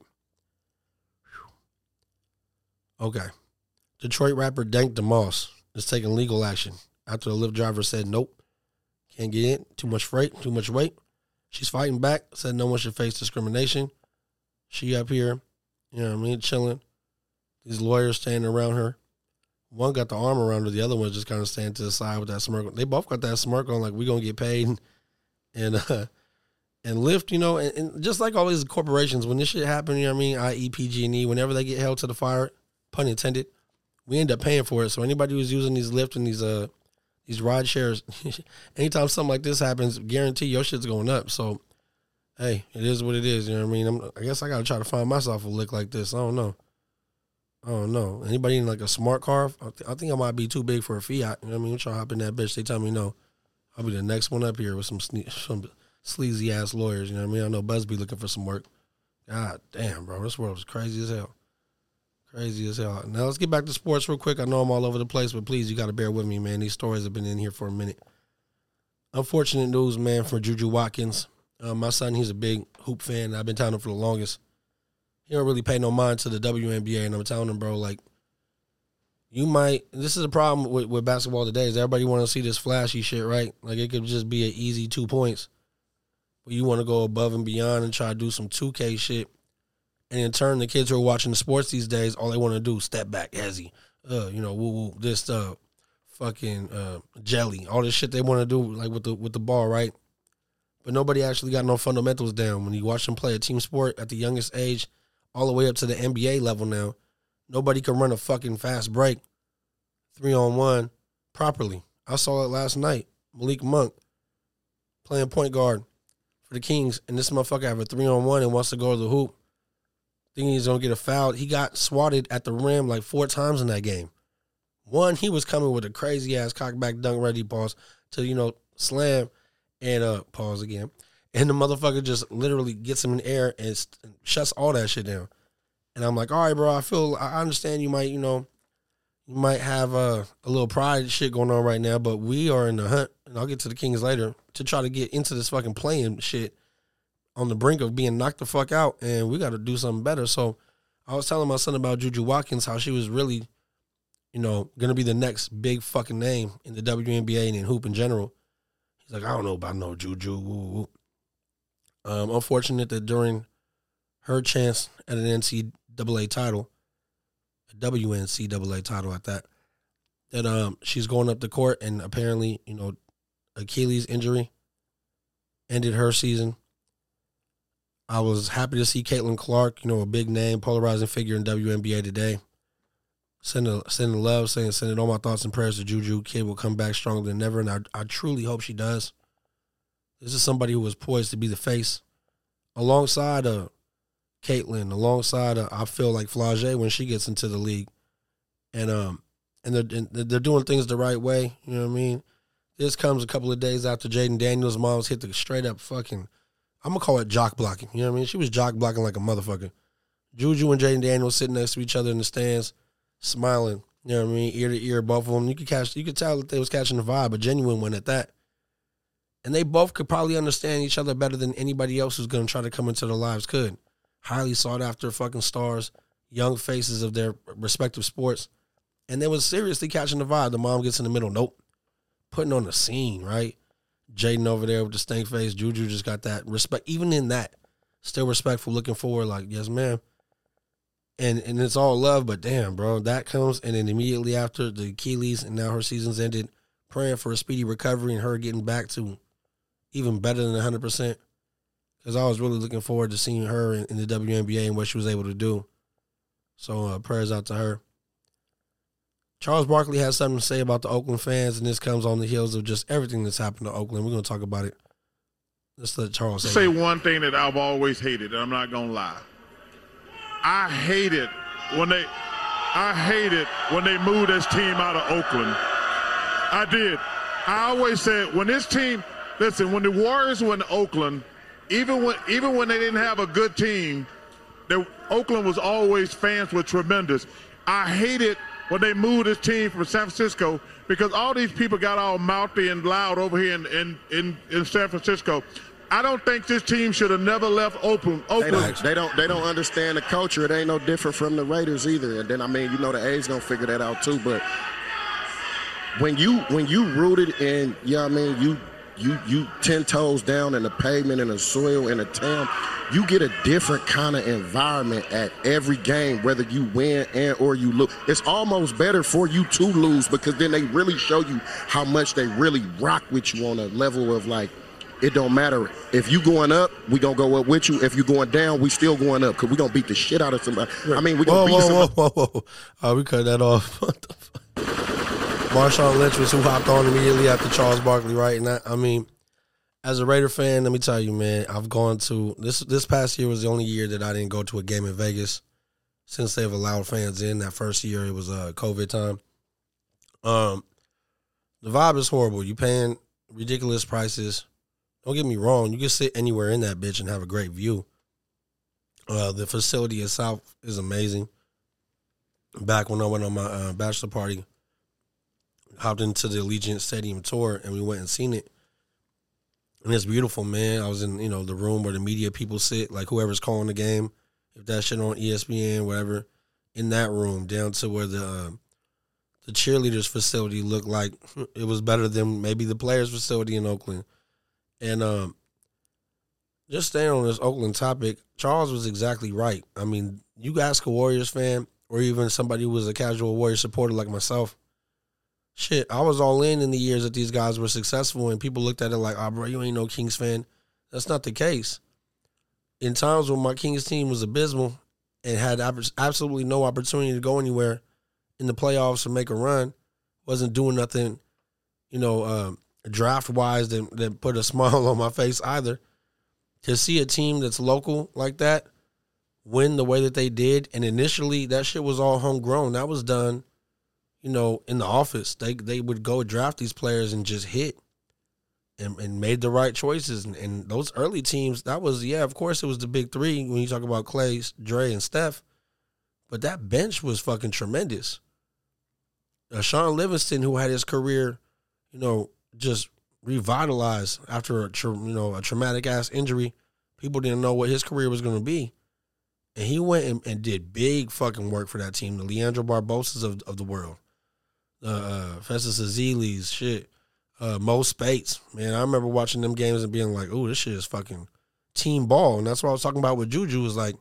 Whew. Okay. Detroit rapper Dank DeMoss is taking legal action after the Lyft driver said, nope, Can't get in. Too much freight, too much weight. She's fighting back, said no one should face discrimination. She up here, you know what I mean, chilling. These lawyers standing around her. One got the arm around her, the other one just kind of standing to the side with that smirk. They both got that smirk on, like, we going to get paid. And uh, and Lyft, you know, and, and just like all these corporations, when this shit happen, you know what I mean, that is. P G and E, whenever they get held to the fire, pun intended, we end up paying for it. So anybody who's using these Lyft and these uh these ride shares, anytime something like this happens, guarantee your shit's going up. So, hey, it is what it is, you know what I mean? I'm, I guess I got to try to find myself a lick like this. I don't know. I don't know. Anybody in like a smart car? I, th- I think I might be too big for a Fiat. You know what I mean? I'm trying to hop in that bitch. They tell me no. I'll be the next one up here with some sne- some sleazy ass lawyers. You know what I mean? I know Buzz be looking for some work. God damn, bro. This world is crazy as hell. Crazy as hell. Now let's get back to sports real quick. I know I'm all over the place, but please, you got to bear with me, man. These stories have been in here for a minute. Unfortunate news, man, for Juju Watkins. Uh, my son, he's a big hoop fan. I've been telling him for the longest. He don't really pay no mind to the W N B A, and I'm telling him, bro, like, you might, this is a problem with, with basketball today, is everybody want to see this flashy shit, right? Like, it could just be an easy two points. But you want to go above and beyond and try to do some two K shit. And in turn, the kids who are watching the sports these days, all they want to do is step back, hezzy, uh, you know, woo woo, this uh, fucking uh, jelly, all this shit they want to do, like with the with the ball, right? But nobody actually got no fundamentals down. When you watch them play a team sport at the youngest age, all the way up to the N B A level now, nobody can run a fucking fast break, three on one, properly. I saw it last night. Malik Monk playing point guard for the Kings, and this motherfucker have a three on one and wants to go to the hoop. Thinking he's going to get a foul. He got swatted at the rim like four times in that game. One, he was coming with a crazy-ass cockback dunk ready pause to, you know, slam and uh pause again. And the motherfucker just literally gets him in the air and st- shuts all that shit down. And I'm like, all right, bro, I feel, I understand you might, you know, you might have uh, a little pride shit going on right now, but we are in the hunt, and I'll get to the Kings later, to try to get into this fucking playing shit on the brink of being knocked the fuck out, and we got to do something better. So I was telling my son about Juju Watkins, how she was really, you know, going to be the next big fucking name in the W N B A and in hoop in general. He's like, I don't know about no Juju. Woo, woo. Um, unfortunate that during her chance at an N C double A title, a W N C double A title at that, that um she's going up to court, and apparently, you know, Achilles injury ended her season. I was happy to see Caitlin Clark, you know, a big name, polarizing figure in W N B A today. Sending, sending love, saying, sending all my thoughts and prayers to Juju. Kid will come back stronger than ever, and I, I truly hope she does. This is somebody who was poised to be the face. Alongside of Caitlin, alongside of, I feel like Flage when she gets into the league. And um, and they're, and they're doing things the right way, you know what I mean? This comes a couple of days after Jaden Daniels' mom's hit the straight up fucking, I'm going to call it jock blocking. You know what I mean? She was jock blocking like a motherfucker. Juju and Jaden Daniels sitting next to each other in the stands, smiling. You know what I mean? Ear to ear, both of them. You could catch, you could tell that they was catching the vibe, a genuine one at that. And they both could probably understand each other better than anybody else who's going to try to come into their lives could. Highly sought after fucking stars, young faces of their respective sports. And they was seriously catching the vibe. The mom gets in the middle. Nope. Putting on the scene, right? Jaden over there with the stank face. Juju just got that respect. Even in that, still respectful, looking forward, like, yes, ma'am. And and it's all love, but damn, bro, that comes, and then immediately after the Achilles, and now her season's ended, praying for a speedy recovery and her getting back to even better than one hundred percent. Because I was really looking forward to seeing her in, in the W N B A and what she was able to do. So uh, prayers out to her. Charles Barkley has something to say about the Oakland fans, and this comes on the heels of just everything that's happened to Oakland. We're going to talk about it. Let's let Charles say say it. one thing that I've always hated, and I'm not going to lie. I hate it when they I hate it when they moved this team out of Oakland. I did. I always said when this team, listen, when the Warriors were in Oakland, even when even when they didn't have a good team, the, Oakland was always, fans were tremendous. I hate it when they moved this team from San Francisco because all these people got all mouthy and loud over here in, in, in, in San Francisco. I don't think this team should have never left Oakland. Oakland. They don't, they don't. They don't understand the culture. It ain't no different from the Raiders either. And then I mean, you know, the A's gonna figure that out too. But when you when you rooted in, you know what I mean, you you you ten toes down in the pavement, in the soil, in the town. You get a different kind of environment at every game, whether you win and or you lose. It's almost better for you to lose because then they really show you how much they really rock with you on a level of like, it don't matter. If you going up, we going to go up with you. If you going down, we still going up because we going to beat the shit out of somebody. I mean, we going to beat whoa, somebody. Whoa, whoa, whoa. Uh, we cut that off. What the fuck? Marshawn Lynch was who hopped on immediately after Charles Barkley, right? And I, I mean, as a Raider fan, let me tell you, man, I've gone to this. This past year was the only year that I didn't go to a game in Vegas since they've allowed fans in. That first year, it was uh, COVID time. Um, the vibe is horrible. You paying ridiculous prices. Don't get me wrong. You can sit anywhere in that bitch and have a great view. Uh, the facility itself is amazing. Back when I went on my uh, bachelor party, hopped into the Allegiant Stadium tour, and we went and seen it. And it's beautiful, man. I was in, you know, the room where the media people sit, like whoever's calling the game, if that shit on E S P N, whatever, in that room, down to where the uh, the cheerleaders facility looked like it was better than maybe the players' facility in Oakland. And um, just staying on this Oakland topic, Charles was exactly right. I mean, you ask a Warriors fan or even somebody who was a casual Warriors supporter like myself, shit, I was all in in the years that these guys were successful, and people looked at it like, oh, bro, you ain't no Kings fan. That's not the case. In times when my Kings team was abysmal and had absolutely no opportunity to go anywhere in the playoffs or make a run, wasn't doing nothing, you know, um, draft-wise that, that put a smile on my face either, to see a team that's local like that win the way that they did, and initially that shit was all homegrown. That was done, you know, in the office. They they would go draft these players and just hit and, and made the right choices. And, and those early teams, that was, yeah, of course it was the big three when you talk about Clay, Dre, and Steph. But that bench was fucking tremendous. Uh, Sean Livingston, who had his career, you know, just revitalized after a tra- you know a traumatic-ass injury. People didn't know what his career was going to be. And he went and, and did big fucking work for that team. The Leandro Barbosas of, of the world. Uh, Festus Ezeli's, shit. Uh, Mo Spates. Man, I remember watching them games and being like, ooh, this shit is fucking team ball. And that's what I was talking about with Juju, was like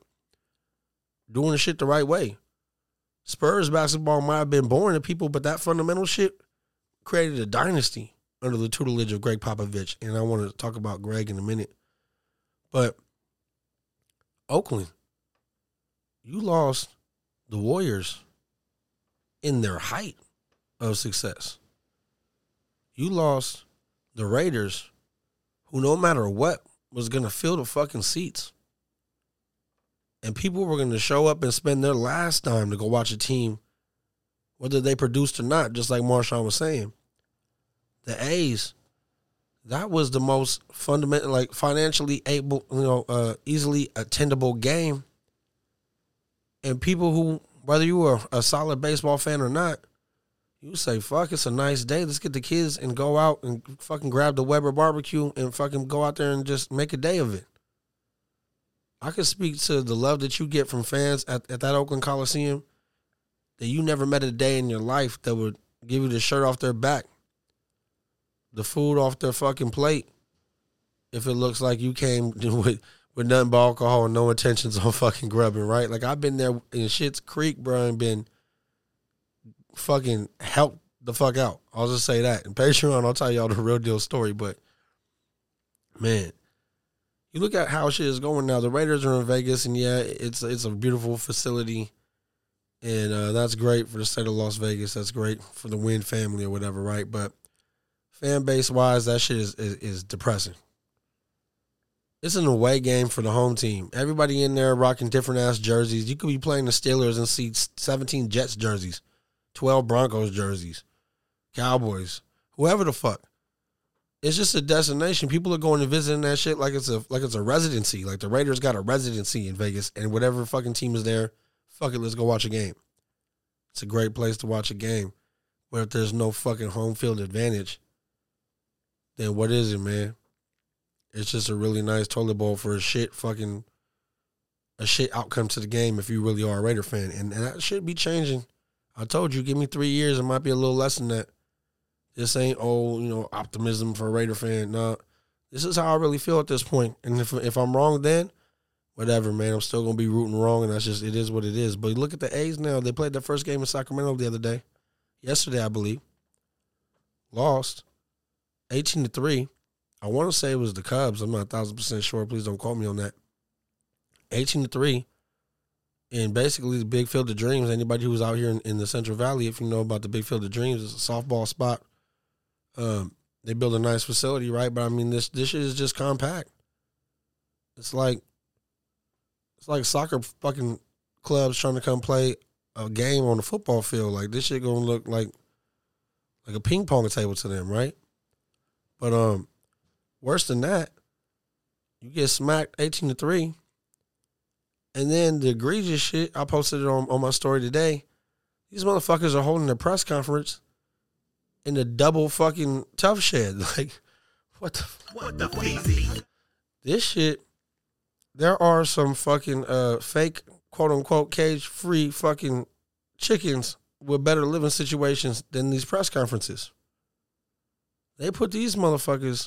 doing the shit the right way. Spurs basketball might have been boring to people, but that fundamental shit created a dynasty under the tutelage of Greg Popovich. And I want to talk about Greg in a minute. But Oakland, you lost the Warriors in their height of success. You lost the Raiders, who no matter what was going to fill the fucking seats. And people were going to show up and spend their last dime to go watch a team, whether they produced or not, just like Marshawn was saying. The A's, that was the most fundamental, like financially able, you know, uh, easily attendable game. And people who, whether you were a solid baseball fan or not, you say, fuck, it's a nice day. Let's get the kids and go out and fucking grab the Weber barbecue and fucking go out there and just make a day of it. I can speak to the love that you get from fans at, at that Oakland Coliseum, that you never met a day in your life that would give you the shirt off their back, the food off their fucking plate, if it looks like you came with with nothing but alcohol and no intentions on fucking grubbing, right? Like, I've been there in Schitt's Creek, bro, and been fucking helped the fuck out. I'll just say that. In Patreon, I'll tell y'all the real deal story, but, man, you look at how shit is going now. The Raiders are in Vegas, and, yeah, it's it's a beautiful facility, and uh, that's great for the state of Las Vegas. That's great for the Wynn family or whatever, right? But fan base-wise, that shit is, is, is depressing. It's an away game for the home team. Everybody in there rocking different ass jerseys. You could be playing the Steelers and see seventeen Jets jerseys, twelve Broncos jerseys, Cowboys, whoever the fuck. It's just a destination. People are going to visit that shit like it's a like it's a residency. Like the Raiders got a residency in Vegas, and whatever fucking team is there, fuck it, let's go watch a game. It's a great place to watch a game. But if there's no fucking home field advantage, then what is it, man? It's just a really nice toilet bowl for a shit fucking, a shit outcome to the game if you really are a Raider fan. And, and that should be changing. I told you, give me three years, it might be a little less than that. This ain't old, you know, optimism for a Raider fan. No, this is how I really feel at this point. And if if I'm wrong then, whatever, man. I'm still going to be rooting wrong, and that's just, it is what it is. But look at the A's now. They played their first game in Sacramento the other day. Yesterday, I believe. Lost. eighteen to three. I want to say it was the Cubs. I'm not one thousand percent sure. Please don't quote me on that. eighteen to three. And basically, the Big Field of Dreams, anybody who's out here in, in the Central Valley, if you know about the Big Field of Dreams, it's a softball spot. Um, they build a nice facility, right? But, I mean, this this shit is just compact. It's like, it's like soccer fucking clubs trying to come play a game on the football field. Like, this shit gonna look like like a ping pong table to them, right? But um, worse than that, you get smacked eighteen to three. And then the egregious shit, I posted it on, on my story today. These motherfuckers are holding a press conference in the double fucking tough shed. Like, what the what the fuck? This shit, there are some fucking uh, fake, quote unquote, cage free fucking chickens with better living situations than these press conferences. They put these motherfuckers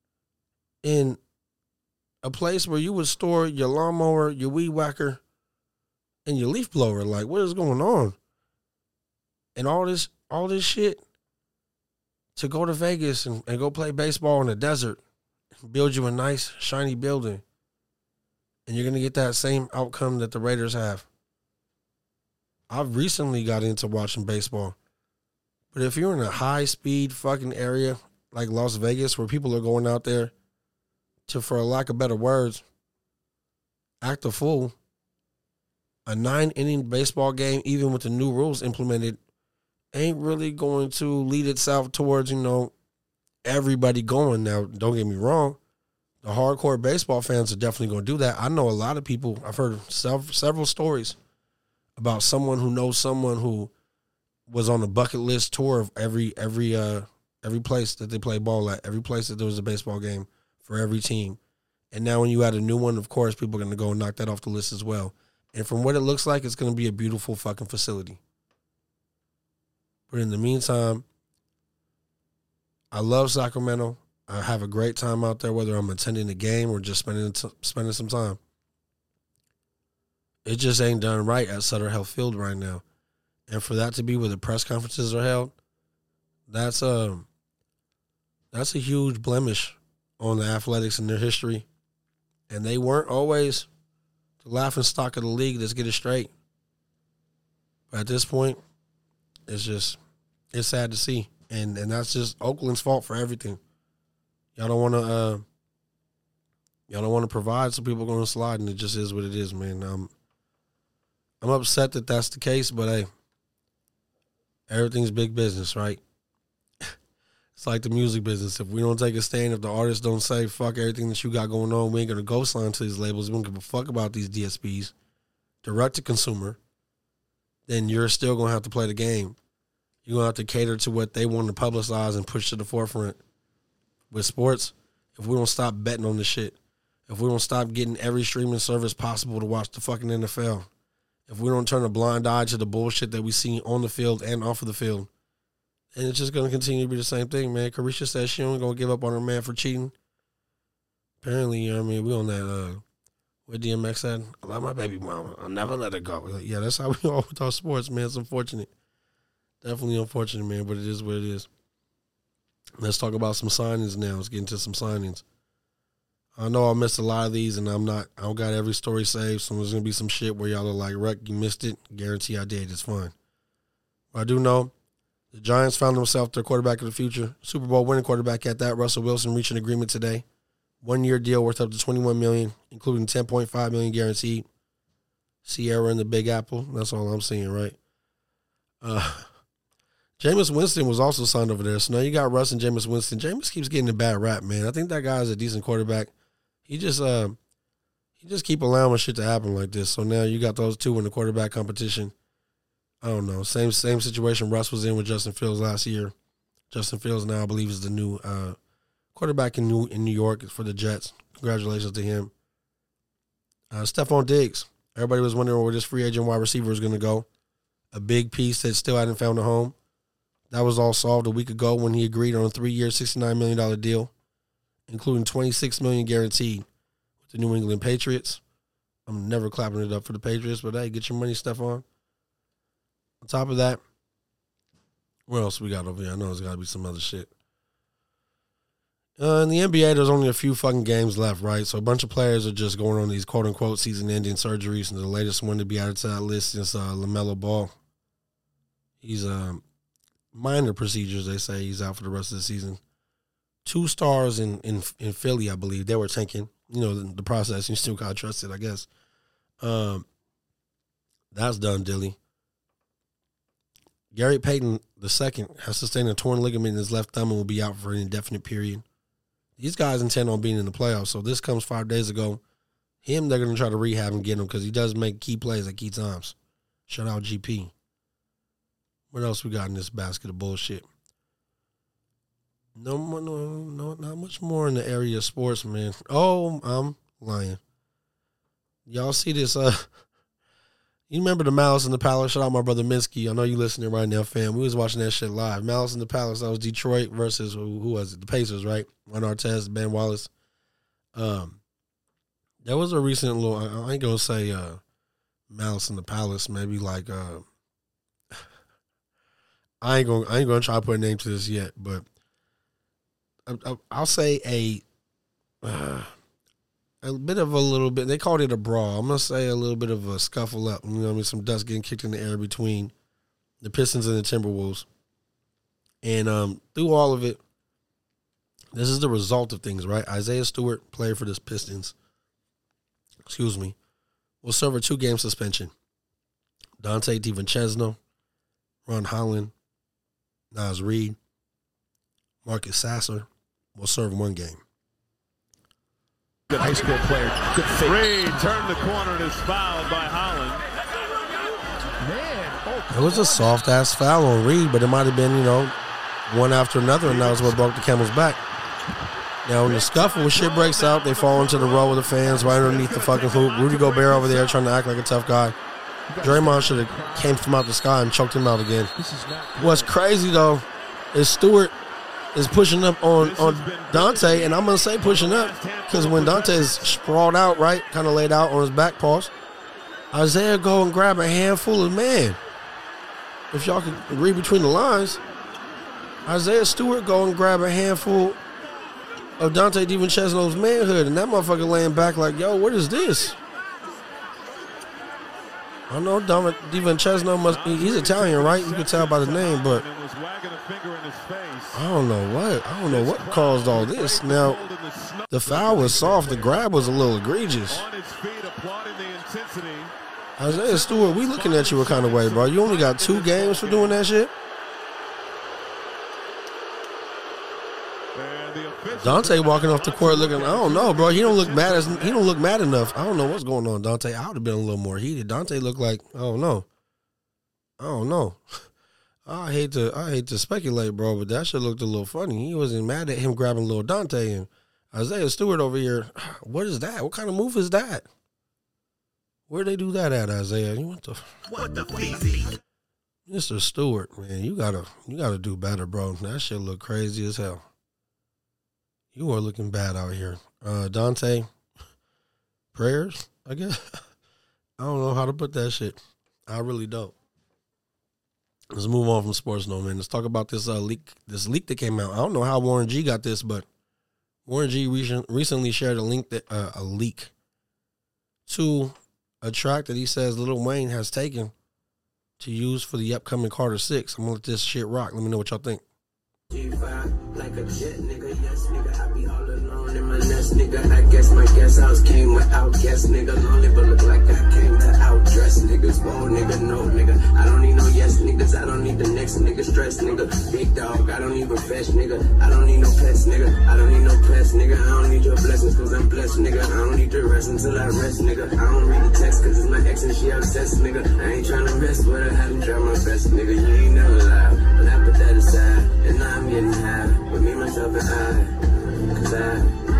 in a place where you would store your lawnmower, your weed whacker, and your leaf blower. Like, what is going on? And all this, all this shit to go to Vegas and, and go play baseball in the desert, build you a nice, shiny building, and you're going to get that same outcome that the Raiders have. I've recently got into watching baseball. But if you're in a high-speed fucking area like Las Vegas where people are going out there to, for a lack of better words, act a fool, a nine-inning baseball game, even with the new rules implemented, ain't really going to lead itself towards, you know, everybody going. Now, don't get me wrong. The hardcore baseball fans are definitely going to do that. I know a lot of people, I've heard several, several stories about someone who knows someone who was on the bucket list tour of every every uh, every place that they play ball at, every place that there was a baseball game for every team. And now when you add a new one, of course, people are going to go and knock that off the list as well. And from what it looks like, it's going to be a beautiful fucking facility. But in the meantime, I love Sacramento. I have a great time out there, whether I'm attending a game or just spending spending some time. It just ain't done right at Sutter Health Field right now. And for that to be where the press conferences are held, that's a, that's a huge blemish on the Athletics and their history. And they weren't always the laughing stock of the league. Let's get it straight. But at this point, it's just, it's sad to see. And and that's just Oakland's fault for everything. Y'all don't want to, uh, y'all don't want to provide, so people are going to slide, and it just is what it is, man. Um, I'm upset that that's the case, but hey, everything's big business, right? It's like the music business. If we don't take a stand, if the artists don't say, fuck everything that you got going on, we ain't going to go sign to these labels, we don't give a fuck about these D S Ps, direct to consumer, then you're still going to have to play the game. You're going to have to cater to what they want to publicize and push to the forefront. With sports, if we don't stop betting on this shit, if we don't stop getting every streaming service possible to watch the fucking N F L, if we don't turn a blind eye to the bullshit that we see on the field and off of the field, and it's just going to continue to be the same thing, man. Carisha says she ain't going to give up on her man for cheating. Apparently, you know what I mean, we on that, uh, what D M X said, I love my baby mama, I'll never let her go. Like, yeah, that's how we are with our sports, man. It's unfortunate. Definitely unfortunate, man, but it is what it is. Let's talk about some signings now. Let's get into some signings. I know I missed a lot of these, and I'm not, I don't got every story saved, so there's going to be some shit where y'all are like, Ruck, you missed it. Guarantee I did. It's fine. But I do know the Giants found themselves their quarterback of the future. Super Bowl winning quarterback at that. Russell Wilson reached an agreement today. One-year deal worth up to twenty-one million dollars, including ten point five million dollars guaranteed. Sierra and the Big Apple. That's all I'm seeing, right? Uh... Jameis Winston was also signed over there. So now you got Russ and Jameis Winston. Jameis keeps getting a bad rap, man. I think that guy's a decent quarterback. He just uh, he just keep allowing shit to happen like this. So now you got those two in the quarterback competition. I don't know. Same same situation Russ was in with Justin Fields last year. Justin Fields now, I believe, is the new uh, quarterback in New in New York for the Jets. Congratulations to him. Uh, Stephon Diggs. Everybody was wondering where this free agent wide receiver is going to go. A big piece that still hadn't found a home. That was all solved a week ago when he agreed on a three-year, sixty-nine million dollars deal, including twenty-six million dollars guaranteed with the New England Patriots. I'm never clapping it up for the Patriots, but hey, get your money stuff on. On top of that, what else we got over here? I know there's got to be some other shit. Uh, in the N B A, there's only a few fucking games left, right? So a bunch of players are just going on these quote-unquote season-ending surgeries, and the latest one to be added to that list is uh, LaMelo Ball. He's uh, minor procedures, they say. He's out for the rest of the season. Two stars in, in, in Philly, I believe. They were tanking. You know, the, the process. You still got to trust it, I guess. Um, that's done, Dilly. Gary Payton the second has sustained a torn ligament in his left thumb and will be out for an indefinite period. These guys intend on being in the playoffs, so this comes five days ago. Him, they're going to try to rehab and get him because he does make key plays at key times. Shout out G P. What else we got in this basket of bullshit? No, no, no, not much more in the area of sports, man. Oh, I'm lying. Y'all see this? Uh, you remember the Malice in the Palace? Shout out my brother Minsky. I know you listening right now, fam. We was watching that shit live. Malice in the Palace. That was Detroit versus who, who was it? The Pacers, right? Ron Artest, Ben Wallace. Um, there was a recent little. I, I ain't gonna say uh, Malice in the Palace. Maybe like uh, I ain't gonna. I ain't gonna try to put a name to this yet, but I, I, I'll say a. Uh, A bit of a little bit. They called it a brawl. I'm gonna say a little bit of a scuffle up. You know what I mean? Some dust getting kicked in the air between the Pistons and the Timberwolves. And um, through all of it, this is the result of things, right? Isaiah Stewart, player for the Pistons, excuse me, will serve a two-game suspension. Dante DiVincenzo, Ron Holland, Naz Reid, Marcus Sasser will serve one game. Good high school player. Good fake. Reid turned the corner and is fouled by Holland. Man, oh, it was a soft-ass foul on Reid, but it might have been, you know, one after another, and that was what broke the camel's back. Now, in the scuffle, when shit breaks out, they fall into the row of the fans right underneath the fucking hoop. Rudy Gobert over there trying to act like a tough guy. Draymond should have came from out the sky and choked him out again. What's crazy, though, is Stewart is pushing up on, on Dante, and I'm going to say pushing up because when Dante is sprawled out, right, kind of laid out on his back paws, Isaiah go and grab a handful of man. If y'all can read between the lines, Isaiah Stewart go and grab a handful of Dante DiVincenzo's manhood, and that motherfucker laying back like, yo, what is this? I know DiVincenzo must be, he's Italian, right? You can tell by the name, but I don't know what. I don't know what caused all this. Now, the foul was soft. The grab was a little egregious. Isaiah Stewart, we looking at you a kind of way, bro. You only got two games for doing that shit? Dante walking off the court looking, I don't know, bro. He don't look mad as he don't look mad enough. I don't know what's going on, Dante. I would have been a little more heated. Dante looked like, I don't know. I don't know. I hate to I hate to speculate, bro, but that shit looked a little funny. He wasn't mad at him grabbing little Dante, and Isaiah Stewart over here. What is that? What kind of move is that? Where'd they do that at, Isaiah? You what the what the fleazy? Mister Stewart, man, you gotta you gotta do better, bro. That shit look crazy as hell. You are looking bad out here. Uh, Dante, prayers, I guess. I don't know how to put that shit. I really don't. Let's move on from sports, no, man. Let's talk about this uh, leak This leak that came out. I don't know how Warren G got this, but Warren G recent, recently shared a link that uh, a leak to a track that he says Lil Wayne has taken to use for the upcoming Carter six. I'm going to let this shit rock. Let me know what y'all think. Like a jet, nigga, yes, nigga, I be all alone in my nest, nigga, I guess my guest house came without guests, nigga, lonely, but look like I came to outdress niggas, whoa, nigga, no, nigga, I don't need no yes, niggas, I don't need the next nigga, stress, nigga, big dog, I don't even fetch, nigga, I don't need no pets, nigga, I don't need no pets, nigga, I don't need your blessings, cause I'm blessed, nigga, I don't need to rest until I rest, nigga, I don't read the text, cause it's my ex and she obsessed, nigga, I ain't tryna mess with her, haven't tried my best, nigga, you ain't never lied, but I put that aside, and now I'm getting high. With me, myself, and I, cause I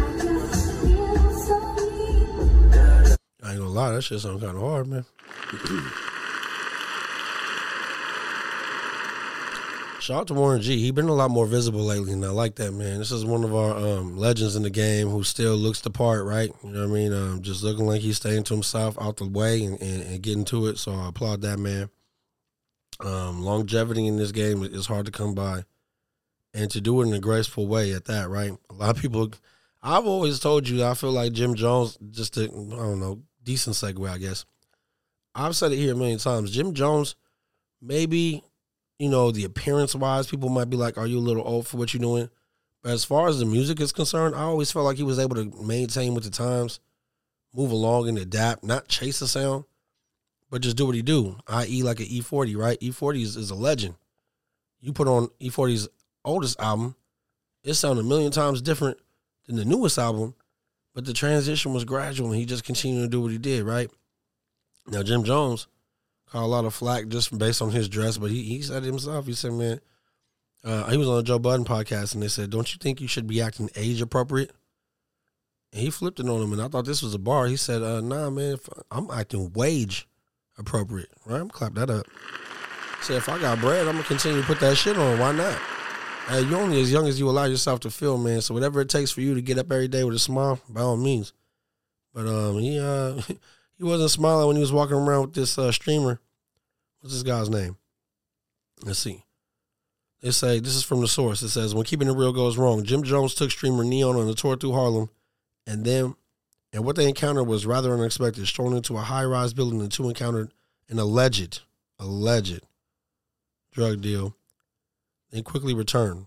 I ain't gonna lie, that shit sounds kind of hard, man. Shout Shout out to Warren G. He been a lot more visible lately, and I like that, man. This is one of our um, legends in the game who still looks the part, right? You know what I mean? Um, just looking like he's staying to himself out the way and, and, and getting to it. So I applaud that, man. Um, longevity in this game is hard to come by, and to do it in a graceful way at that, right? A lot of people, I've always told you, I feel like Jim Jones, just a, I don't know, decent segue, I guess. I've said it here a million times. Jim Jones, maybe, you know, the appearance-wise, people might be like, are you a little old for what you're doing? But as far as the music is concerned, I always felt like he was able to maintain with the times, move along and adapt, not chase a sound, but just do what he do, that is like an E forty, right? E forty is, is a legend. You put on E forty's oldest album, it sounded a million times different than the newest album, but the transition was gradual, and he just continued to do what he did, right? Now, Jim Jones caught a lot of flack just based on his dress, but he, he said it himself. He said, man, uh, he was on a Joe Budden podcast, and they said, don't you think you should be acting age appropriate? And he flipped it on him, and I thought this was a bar. He said, uh, nah, man, if I'm acting wage appropriate, right? I'm going to clap that up. He said, if I got bread, I'm going to continue to put that shit on. Why not? Hey, you're only as young as you allow yourself to feel, man. So whatever it takes for you to get up every day with a smile, by all means. But um, he uh, he wasn't smiling when he was walking around with this uh, streamer. What's this guy's name? Let's see. They say, this is from the source. It says, when keeping it real goes wrong, Jim Jones took streamer Neon on a tour through Harlem, and then, and what they encountered was rather unexpected. Strolling into a high-rise building, the two encountered an alleged, alleged drug deal. They quickly returned.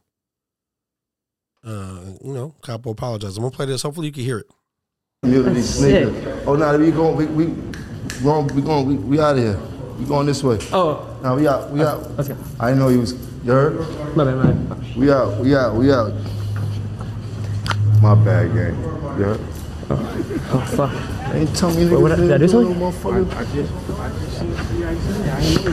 Uh, you know, Capo apologized. I'm gonna play this. Hopefully, you can hear it. Community sneaker. Oh, now we going. We we going. We going. We, we out of here. We going this way. Oh. Now we out. We out. Okay. I didn't know you was. You heard? My bad, my bad. We out. We out. We out. My bad, gang. You heard? Oh, oh fuck. Ain't tell me. Wait, what? Did I do something? I, I just. I just see.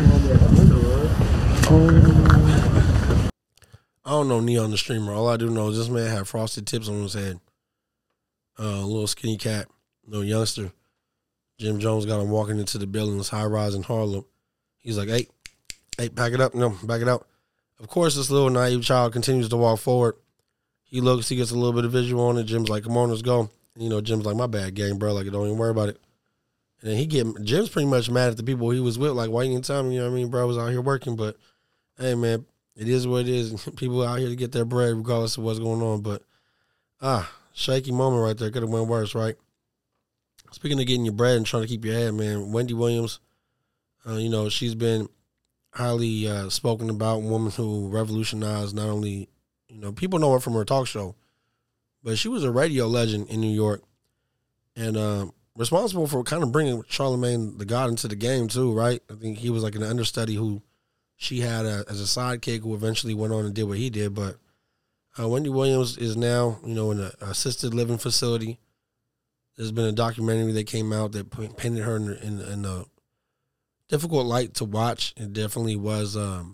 Oh. I don't know Neon the streamer. All I do know is this man had frosted tips on his head. Uh, a little skinny cat, little youngster. Jim Jones got him walking into the building, this high rise in Harlem. He's like, hey, hey, back it up. No, back it up. Of course, this little naive child continues to walk forward. He looks, he gets a little bit of visual on it. Jim's like, come on, let's go. And, you know, Jim's like, my bad, gang, bro. Like, don't even worry about it. And then he get, Jim's pretty much mad at the people he was with. Like, why you didn't tell me? You know what I mean? Bro was out here working, but hey, man, it is what it is. People out here to get their bread regardless of what's going on. But, ah, shaky moment right there. Could have went worse, right? Speaking of getting your bread and trying to keep your head, man, Wendy Williams, uh, you know, she's been highly uh, spoken about, woman who revolutionized not only, you know, people know her from her talk show, but she was a radio legend in New York and uh, responsible for kind of bringing Charlamagne the God into the game too, right? I think he was like an understudy who she had a, as a sidekick who eventually went on and did what he did. But uh, Wendy Williams is now, you know, in an assisted living facility. There's been a documentary that came out that painted her in, in, in a difficult light to watch. It definitely was, um,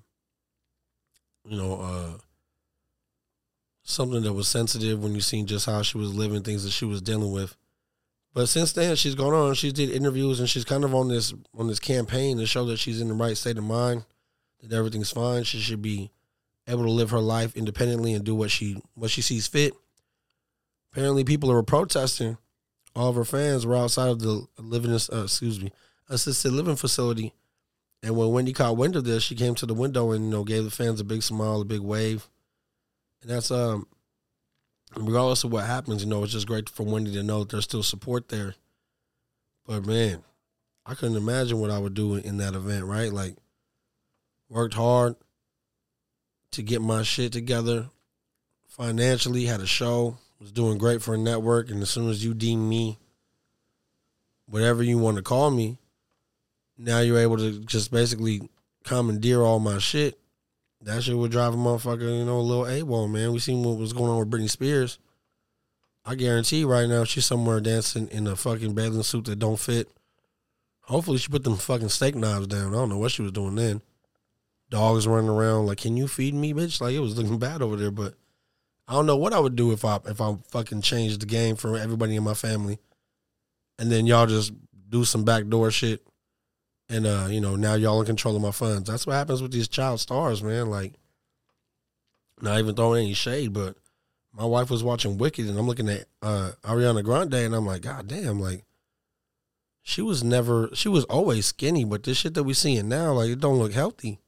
you know, uh, something that was sensitive when you seen just how she was living, things that she was dealing with. But since then, she's gone on. She did interviews, and she's kind of on this on this campaign to show that she's in the right state of mind, that everything's fine. She should be able to live her life independently and do what she what she sees fit. Apparently, people are protesting. All of her fans were outside of the living, uh, excuse me, assisted living facility. And when Wendy caught wind of this, she came to the window and, you know, gave the fans a big smile, a big wave. And that's, um, regardless of what happens, you know, it's just great for Wendy to know that there's still support there. But, man, I couldn't imagine what I would do in that event, right? Like, worked hard to get my shit together financially, had a show, was doing great for a network, and as soon as you deem me whatever you want to call me, now you're able to just basically commandeer all my shit. That shit would drive a motherfucker, you know, a little AWOL, man. We seen what was going on with Britney Spears. I guarantee right now she's somewhere dancing in a fucking bathing suit that don't fit. Hopefully she put them fucking steak knives down. I don't know what she was doing then. Dogs running around like, can you feed me, bitch? Like, it was looking bad over there, but I don't know what I would do if I if I fucking changed the game for everybody in my family, and then y'all just do some backdoor shit, and uh, you know, now y'all in control of my funds. That's what happens with these child stars, man. Like, not even throwing any shade, but my wife was watching Wicked, and I'm looking at uh, Ariana Grande, and I'm like, God damn, like, she was never, she was always skinny, but this shit that we seeing now, like, it don't look healthy.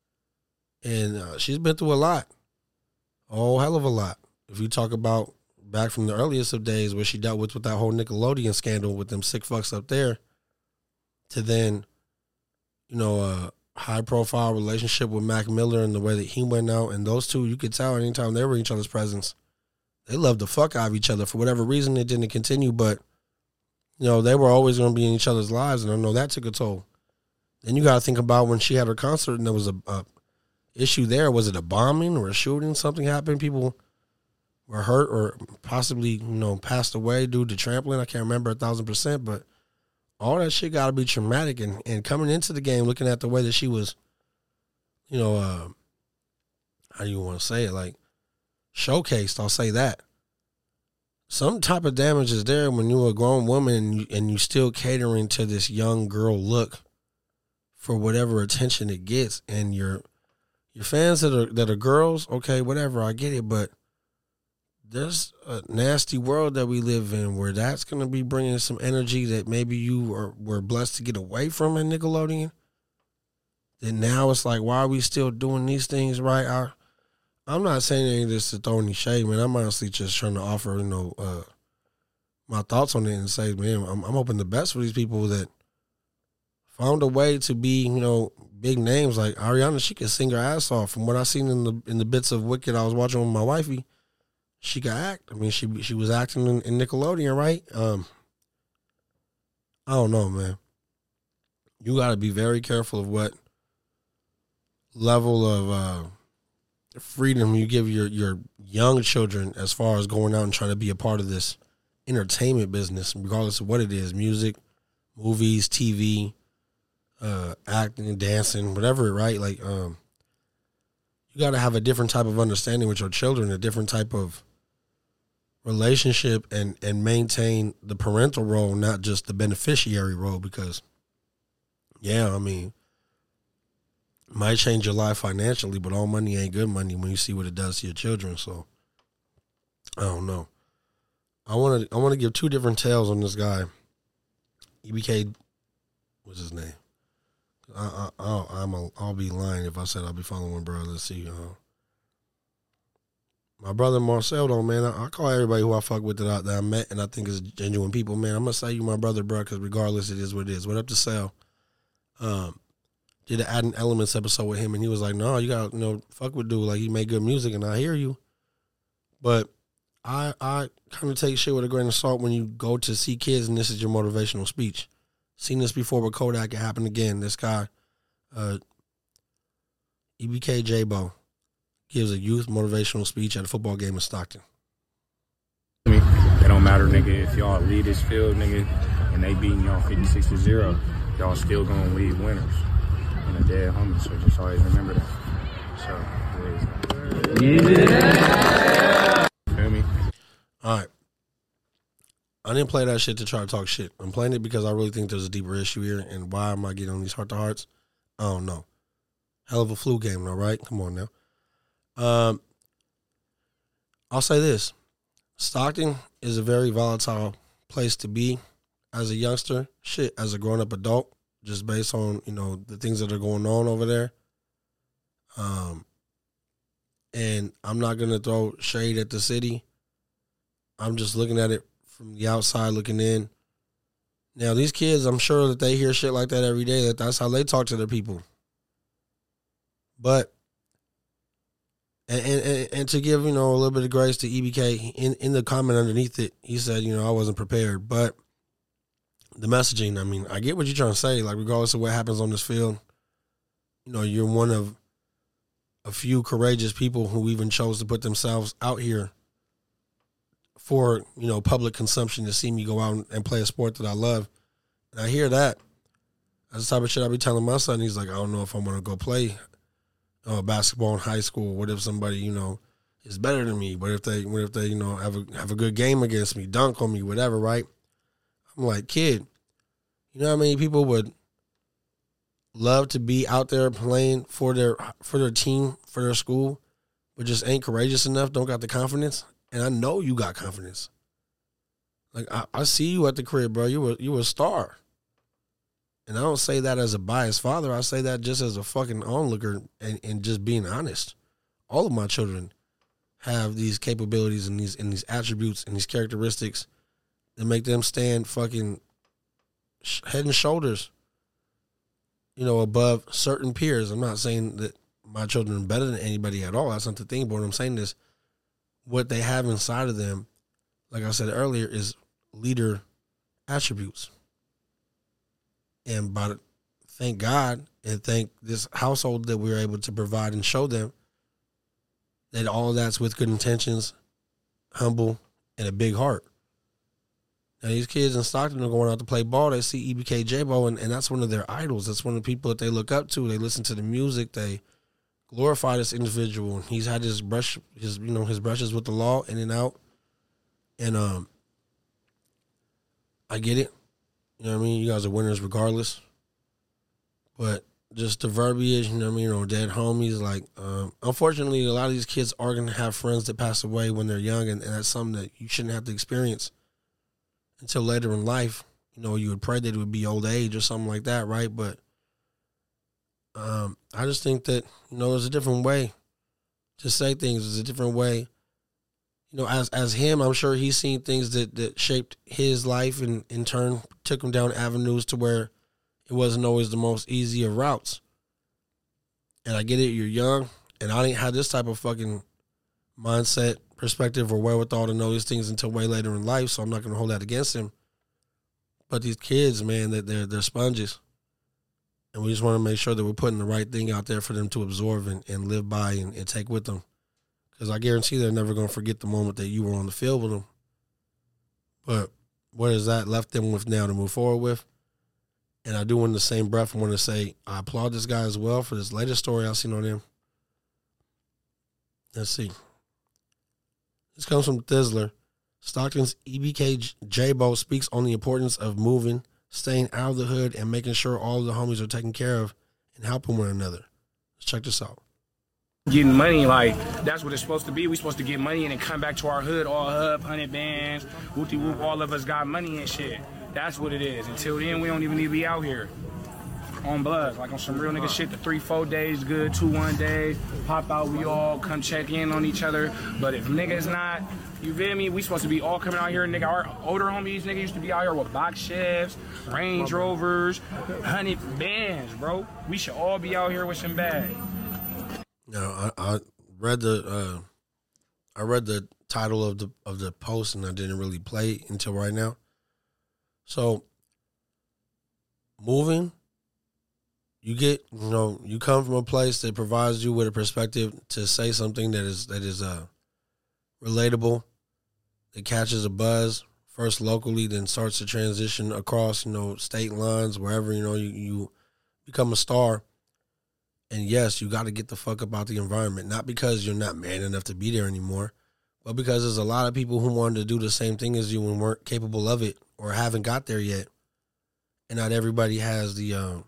And uh, she's been through a lot, a whole hell of a lot. If you talk about back from the earliest of days where she dealt with, with that whole Nickelodeon scandal with them sick fucks up there, to then, you know, a high-profile relationship with Mac Miller and the way that he went out, and those two, you could tell anytime they were in each other's presence, they loved the fuck out of each other. For whatever reason, it didn't continue, but, you know, they were always going to be in each other's lives, and I know that took a toll. Then you got to think about when she had her concert and there was a, a issue there. Was it a bombing or a shooting? Something happened. People were hurt or possibly, you know, passed away due to trampling. I can't remember a thousand percent, but all that shit got to be traumatic. And, and coming into the game, looking at the way that she was, you know, uh, how do you want to say it? Like, showcased, I'll say that. Some type of damage is there when you're a grown woman and, you, and you still catering to this young girl look for whatever attention it gets. And your your fans that are that are girls, okay, whatever, I get it, but there's a nasty world that we live in where that's going to be bringing some energy that maybe you are, were blessed to get away from in Nickelodeon. Then now it's like, why are we still doing these things, right? I, I'm not saying any of this to throw any shade, man. I'm honestly just trying to offer, you know, uh, my thoughts on it and say, man, I'm, I'm hoping the best for these people that found a way to be, you know, big names. Like Ariana, she can sing her ass off. From what I seen in the in the bits of Wicked I was watching with my wifey, she could act. I mean, she she was acting in, in Nickelodeon, right? Um, I don't know, man. You got to be very careful of what level of uh, freedom you give your, your young children as far as going out and trying to be a part of this entertainment business, regardless of what it is, music, movies, T V, uh, acting, dancing, whatever, right? Like, um, you got to have a different type of understanding with your children, a different type of relationship, and, and maintain the parental role, not just the beneficiary role, because, yeah, I mean, it might change your life financially, but all money ain't good money when you see what it does to your children. So, I don't know. I want to I want to give two different tales on this guy. E B K, what's his name? I, I, I'll, I'm a, I'll be lying if I said I'll be following bro. Let's see. Uh, my brother Marcel, though, man, I, I call everybody who I fuck with that I, that I met and I think is genuine people, man. I'm going to say you my brother, bro, because regardless, it is what it is. What up to Sal? Um, did an Adding Elements episode with him, and he was like, no, you got to, you know, fuck with dude. Like, he made good music, and I hear you. But I I kind of take shit with a grain of salt when you go to see kids and this is your motivational speech. Seen this before with Kodak. It happened again. This guy, uh, E B K J-Bo, gives a youth motivational speech at a football game in Stockton. It don't matter, nigga, if y'all lead this field, nigga, and they beating y'all fifty-six to zero, y'all still gonna lead winners. And a dead homie, so just always remember that. So, yeah. Feel me? All right. I didn't play that shit to try to talk shit. I'm playing it because I really think there's a deeper issue here, and why am I getting on these heart-to-hearts? I don't know. Hell of a flu game, though, right? Come on now. Um, I'll say this. Stockton is a very volatile place to be as a youngster. Shit, as a grown-up adult, just based on, you know, the things that are going on over there. Um, and I'm not going to throw shade at the city. I'm just looking at it from the outside looking in. Now, these kids, I'm sure that they hear shit like that every day, that that's how they talk to their people. But, and, and, and to give, you know, a little bit of grace to E B K, in, in the comment underneath it, he said, you know, I wasn't prepared. But the messaging, I mean, I get what you're trying to say. Like, regardless of what happens on this field, you know, you're one of a few courageous people who even chose to put themselves out here for, you know, public consumption to see me go out and play a sport that I love. And I hear that. That's the type of shit I be telling my son. He's like, I don't know if I'm going to go play uh, basketball in high school. What if somebody, you know, is better than me? What if they, what if they, you know, have a have a good game against me, dunk on me, whatever, right? I'm like, kid, you know how many people would love to be out there playing for their for their team, for their school, but just ain't courageous enough, don't got the confidence. And I know you got confidence. Like, I, I see you at the crib, bro. You were you were a star. And I don't say that as a biased father. I say that just as a fucking onlooker and, and just being honest. All of my children have these capabilities and these and these attributes and these characteristics that make them stand fucking head and shoulders, you know, above certain peers. I'm not saying that my children are better than anybody at all. That's not the thing. But what I'm saying is what they have inside of them, like I said earlier, is leader attributes. And by the, thank God and thank this household that we were able to provide and show them that all of that's with good intentions, humble, and a big heart. Now, these kids in Stockton are going out to play ball. They see E B K J-Bo, and, and that's one of their idols. That's one of the people that they look up to. They listen to the music. They glorify this individual. He's had his brush, his you know, his brushes with the law in and out. And um, I get it. You know what I mean? You guys are winners regardless. But just the verbiage, you know what I mean, or dead homies, like, um, unfortunately, a lot of these kids are going to have friends that pass away when they're young, and, and that's something that you shouldn't have to experience until later in life. You know, you would pray that it would be old age or something like that, right? But um, I just think that, you know, there's a different way to say things. There's a different way. You know, as as him, I'm sure he's seen things that, that shaped his life and in turn took him down avenues to where it wasn't always the most easy of routes. And I get it, you're young, and I didn't have this type of fucking mindset, perspective, or wherewithal to know these things until way later in life, so I'm not going to hold that against him. But these kids, man, that they're, they're sponges. And we just want to make sure that we're putting the right thing out there for them to absorb and, and live by and, and take with them. Because I guarantee they're never going to forget the moment that you were on the field with them. But what has that left them with now to move forward with? And I do, in the same breath, want to say I applaud this guy as well for this latest story I've seen on him. Let's see. This comes from Thizzler. Stockton's E B K J-Bo speaks on the importance of moving, staying out of the hood, and making sure all of the homies are taken care of and helping one another. Let's check this out. Getting money, like, that's what it's supposed to be. We're supposed to get money and then come back to our hood, all hub, hundred bands, whoopty whoop, all of us got money and shit. That's what it is. Until then, we don't even need to be out here on blood, like on some real nigga shit. The three, four days good, two, one days, pop out, we all come check in on each other. But if niggas not, you feel me, we supposed to be all coming out here, nigga. Our older homies, nigga, used to be out here with box chefs, Range Rovers, hundred bands, bro. We should all be out here with some bags. No, I, I read the uh, I read the title of the of the post, and I didn't really play it until right now. So, moving, you get, you know, you come from a place that provides you with a perspective to say something that is that is uh, relatable, that catches a buzz first locally, then starts to transition across, you know, state lines, wherever, you know, you, you become a star. And yes, you got to get the fuck up out the environment, not because you're not man enough to be there anymore, but because there's a lot of people who wanted to do the same thing as you and weren't capable of it or haven't got there yet. And not everybody has the, um,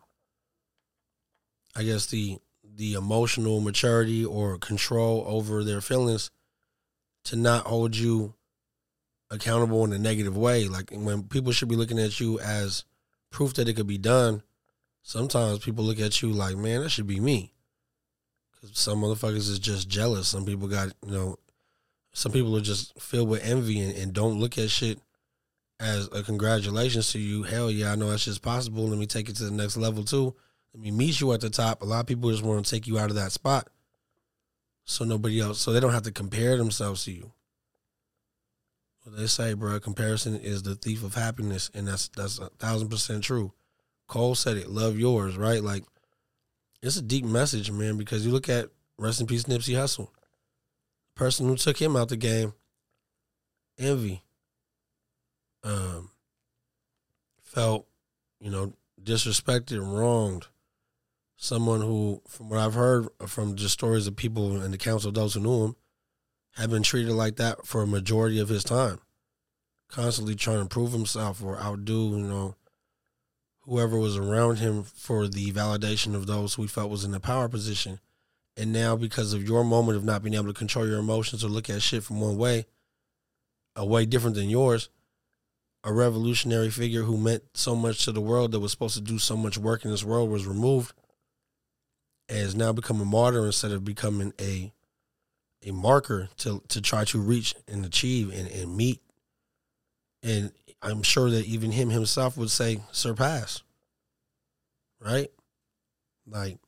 I guess, the the emotional maturity or control over their feelings to not hold you accountable in a negative way. Like, when people should be looking at you as proof that it could be done, sometimes people look at you like, man, that should be me. Because some motherfuckers is just jealous. Some people got, you know, some people are just filled with envy and, and don't look at shit as a congratulations to you. Hell yeah, I know that shit's possible. Let me take it to the next level too. Let me meet you at the top. A lot of people just want to take you out of that spot so nobody else, so they don't have to compare themselves to you. Well, they say, bro, comparison is the thief of happiness, and that's that's a thousand percent true. Cole said it, love yours, right? Like, it's a deep message, man, because you look at, rest in peace, Nipsey Hussle. The person who took him out the game, envy, um, felt, you know, disrespected, wronged. Someone who, from what I've heard from just stories of people and the counsel of those who knew him, had been treated like that for a majority of his time. Constantly trying to prove himself or outdo, you know, whoever was around him for the validation of those who he felt was in a power position. And now because of your moment of not being able to control your emotions or look at shit from one way, a way different than yours, a revolutionary figure who meant so much to the world that was supposed to do so much work in this world was removed and has now become a martyr instead of becoming a a marker to to try to reach and achieve and, and meet. And I'm sure that even him himself would say surpass. Right? Like,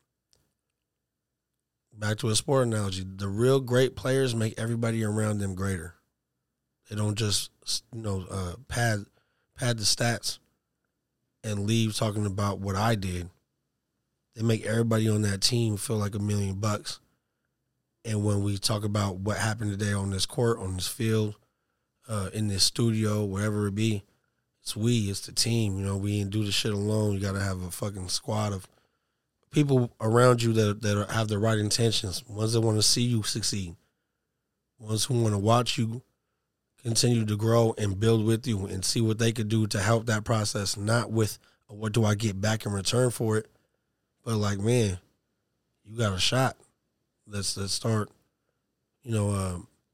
back to a sport analogy, the real great players make everybody around them greater. They don't just, you know, uh, pad pad the stats and leave talking about what I did. They make everybody on that team feel like a million bucks. And when we talk about what happened today on this court, on this field, uh, in this studio, wherever it be, it's we, it's the team. You know, we ain't do the shit alone. You got to have a fucking squad of people around you that that have the right intentions, ones that want to see you succeed, ones who want to watch you continue to grow and build with you and see what they could do to help that process, not with what do I get back in return for it, but like, man, you got a shot. Let's let's start, you know, uh,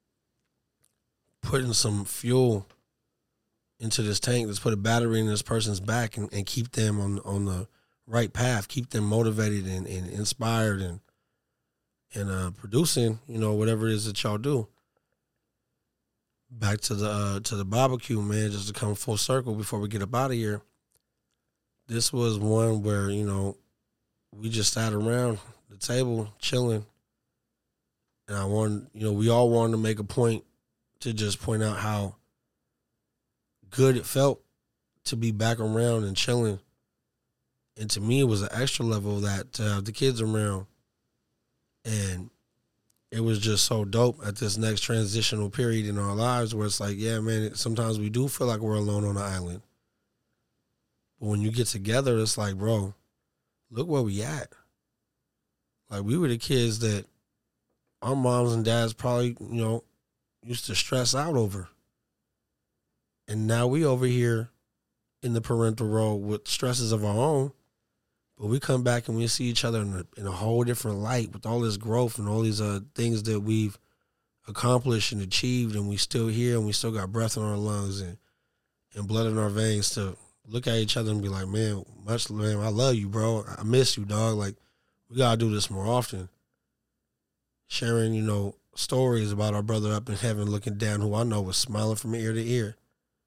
putting some fuel into this tank. Let's put a battery in this person's back and, and keep them on on the right path, keep them motivated and, and inspired and and uh, producing, you know, whatever it is that y'all do. Back to the uh, to the barbecue, man, just to come full circle before we get up out of here. This was one where, you know, we just sat around the table chilling. And I wanted, you know, we all wanted to make a point to just point out how good it felt to be back around and chilling. And to me, it was an extra level of that to have the kids around. And it was just so dope at this next transitional period in our lives where it's like, yeah, man, it, sometimes we do feel like we're alone on the island. But when you get together, it's like, bro, look where we at. Like, we were the kids that our moms and dads probably, you know, used to stress out over. And now we over here in the parental role with stresses of our own. But we come back and we see each other in a, in a whole different light with all this growth and all these uh, things that we've accomplished and achieved, and we still here and we still got breath in our lungs and, and blood in our veins to look at each other and be like, man, much man, I love you, bro. I miss you, dog. Like, we gotta do this more often. Sharing, you know, stories about our brother up in heaven looking down, who I know was smiling from ear to ear.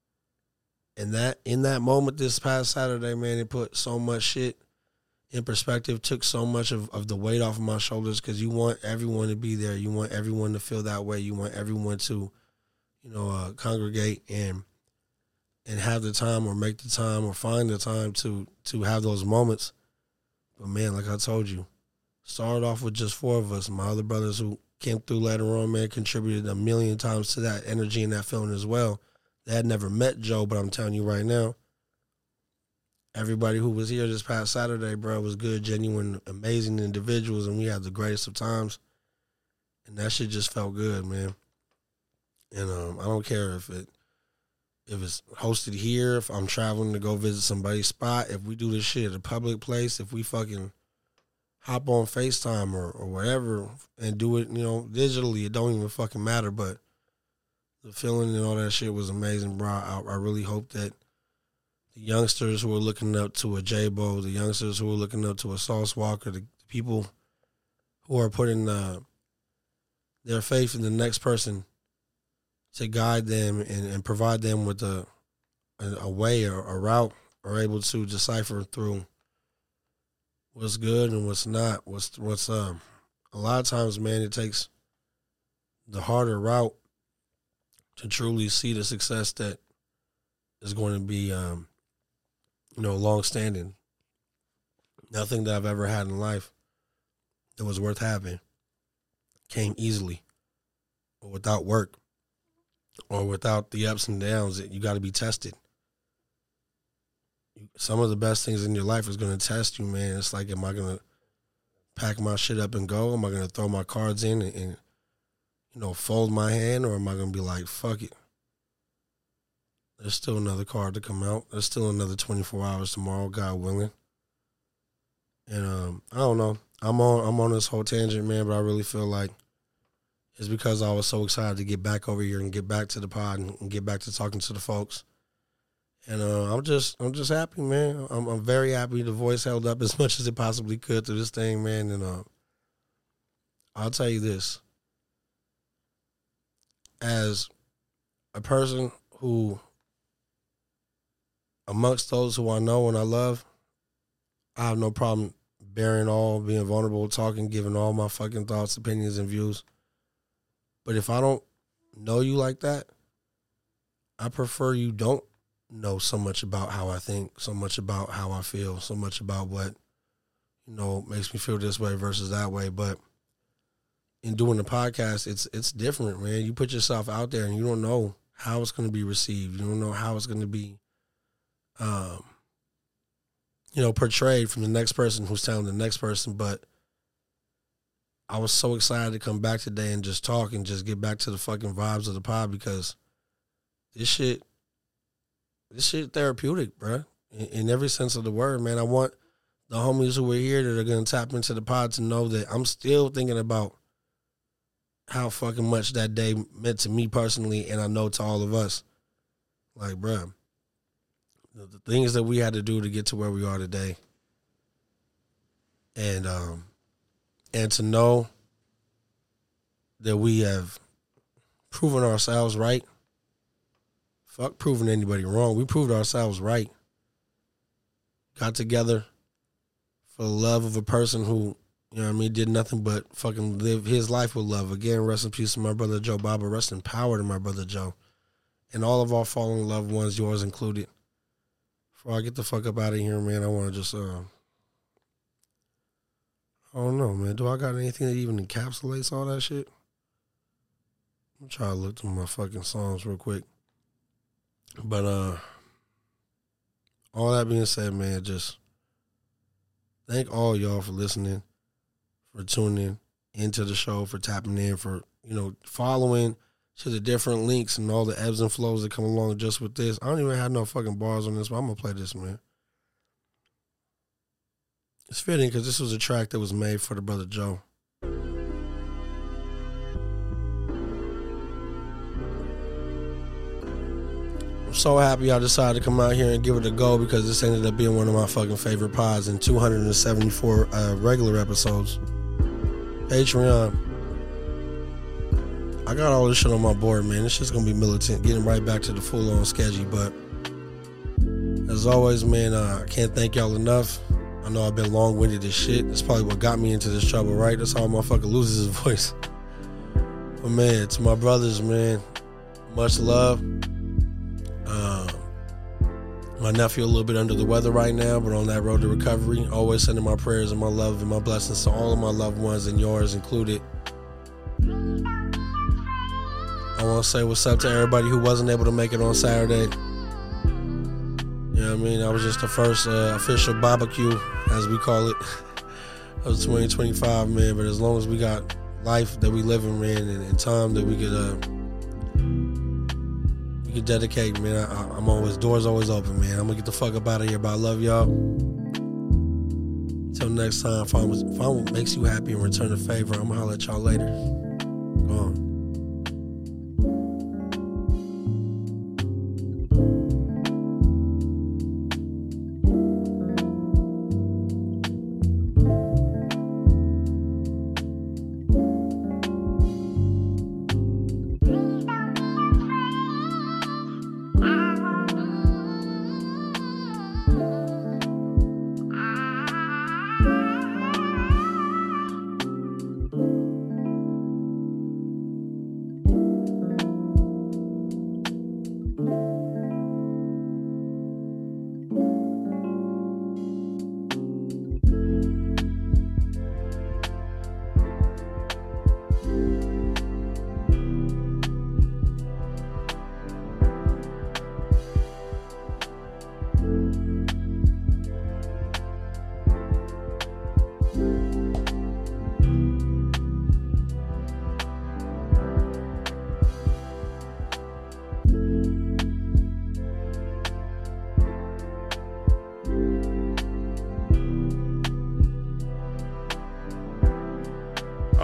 And that in that moment this past Saturday, man, it put so much shit in perspective, took so much of, of the weight off of my shoulders, because you want everyone to be there. You want everyone to feel that way. You want everyone to, you know, uh, congregate and and have the time or make the time or find the time to to have those moments. But, man, like I told you, started off with just four of us. My other brothers who came through later on, man, contributed a million times to that energy and that feeling as well. They had never met Joe, but I'm telling you right now, everybody who was here this past Saturday, bro, was good, genuine, amazing individuals, and we had the greatest of times. And that shit just felt good, man. And um, I don't care if it if it's hosted here, if I'm traveling to go visit somebody's spot, if we do this shit at a public place, if we fucking hop on FaceTime or, or whatever and do it, you know, digitally, it don't even fucking matter. But the feeling and all that shit was amazing, bro. I, I really hope that the youngsters who are looking up to a J-Bo, the youngsters who are looking up to a Sauce Walker, the people who are putting uh, their faith in the next person to guide them and, and provide them with a, a, a way or a route, are able to decipher through what's good and what's not. What's what's um a lot of times, man, it takes the harder route to truly see the success that is going to be um you know, long-standing. Nothing that I've ever had in life that was worth having came easily or without work or without the ups and downs. That you got to be tested. Some of the best things in your life is going to test you, man. It's like, am I going to pack my shit up and go? Am I going to throw my cards in and, and, you know, fold my hand? Or am I going to be like, fuck it? There's still another card to come out. There's still another twenty-four hours tomorrow, God willing. And um, I don't know. I'm on I'm on this whole tangent, man, but I really feel like it's because I was so excited to get back over here and get back to the pod and, and get back to talking to the folks. And uh, I'm just I'm just happy, man. I'm I'm very happy the voice held up as much as it possibly could through this thing, man. And uh, I'll tell you this. As a person who, amongst those who I know and I love, I have no problem bearing all, being vulnerable, talking, giving all my fucking thoughts, opinions, and views. But if I don't know you like that, I prefer you don't know so much about how I think, so much about how I feel, so much about what, you know, makes me feel this way versus that way. But in doing the podcast, it's it's different, man. You put yourself out there and you don't know how it's going to be received. You don't know how it's going to be, um, you know, portrayed from the next person who's telling the next person. But I was so excited to come back today and just talk and just get back to the fucking vibes of the pod because this shit, this shit therapeutic, bro. In, in every sense of the word, man. I want the homies who are here that are going to tap into the pod to know that I'm still thinking about how fucking much that day meant to me personally, and I know to all of us. Like, bro, the, the things that we had to do to get to where we are today, and um, and to know that we have proven ourselves right. Fuck proving anybody wrong. We proved ourselves right. Got together for the love of a person who, you know what I mean, did nothing but fucking live his life with love. Again, rest in peace to my brother Joe Baba. Rest in power to my brother Joe. And all of our fallen loved ones, yours included. Before I get the fuck up out of here, man, I want to just, uh, I don't know, man. Do I got anything that even encapsulates all that shit? I'm trying to look through my fucking songs real quick. But, uh, all that being said, man, just thank all y'all for listening, for tuning into the show, for tapping in, for, you know, following to the different links and all the ebbs and flows that come along just with this. I don't even have no fucking bars on this, but I'm going to play this, man. It's fitting because this was a track that was made for the brother Joe. I'm so happy I decided to come out here and give it a go because this ended up being one of my fucking favorite pods in two hundred seventy-four uh, regular episodes. Patreon. I got all this shit on my board, man. This shit's gonna be militant, getting right back to the full-on sketchy. But as always, man, uh, I can't thank y'all enough. I know I've been long-winded as shit. That's probably what got me into this trouble, right? That's how a motherfucker loses his voice. But man, to my brothers, man, much love. Um, my nephew a little bit under the weather right now, but on that road to recovery. Always sending my prayers and my love and my blessings to all of my loved ones and yours included. I want to say what's up to everybody who wasn't able to make it on Saturday. You know what I mean? I was just the first uh, official barbecue, as we call it, of twenty twenty-five, man. But as long as we got life that we live in, man, and, and time that we could uh, we could dedicate, man, I, I'm always, doors always open, man. I'm going to get the fuck up out of here, but I love y'all. Until next time, find what, find what makes you happy and return the favor. I'm going to holler at y'all later. Go on.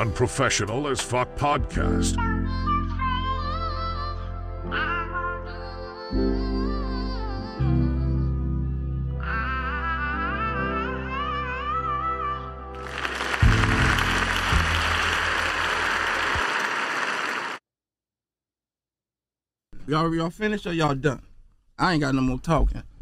Unprofessional as Fuck Podcast. Y'all, y'all finished or y'all done? I ain't got no more talking.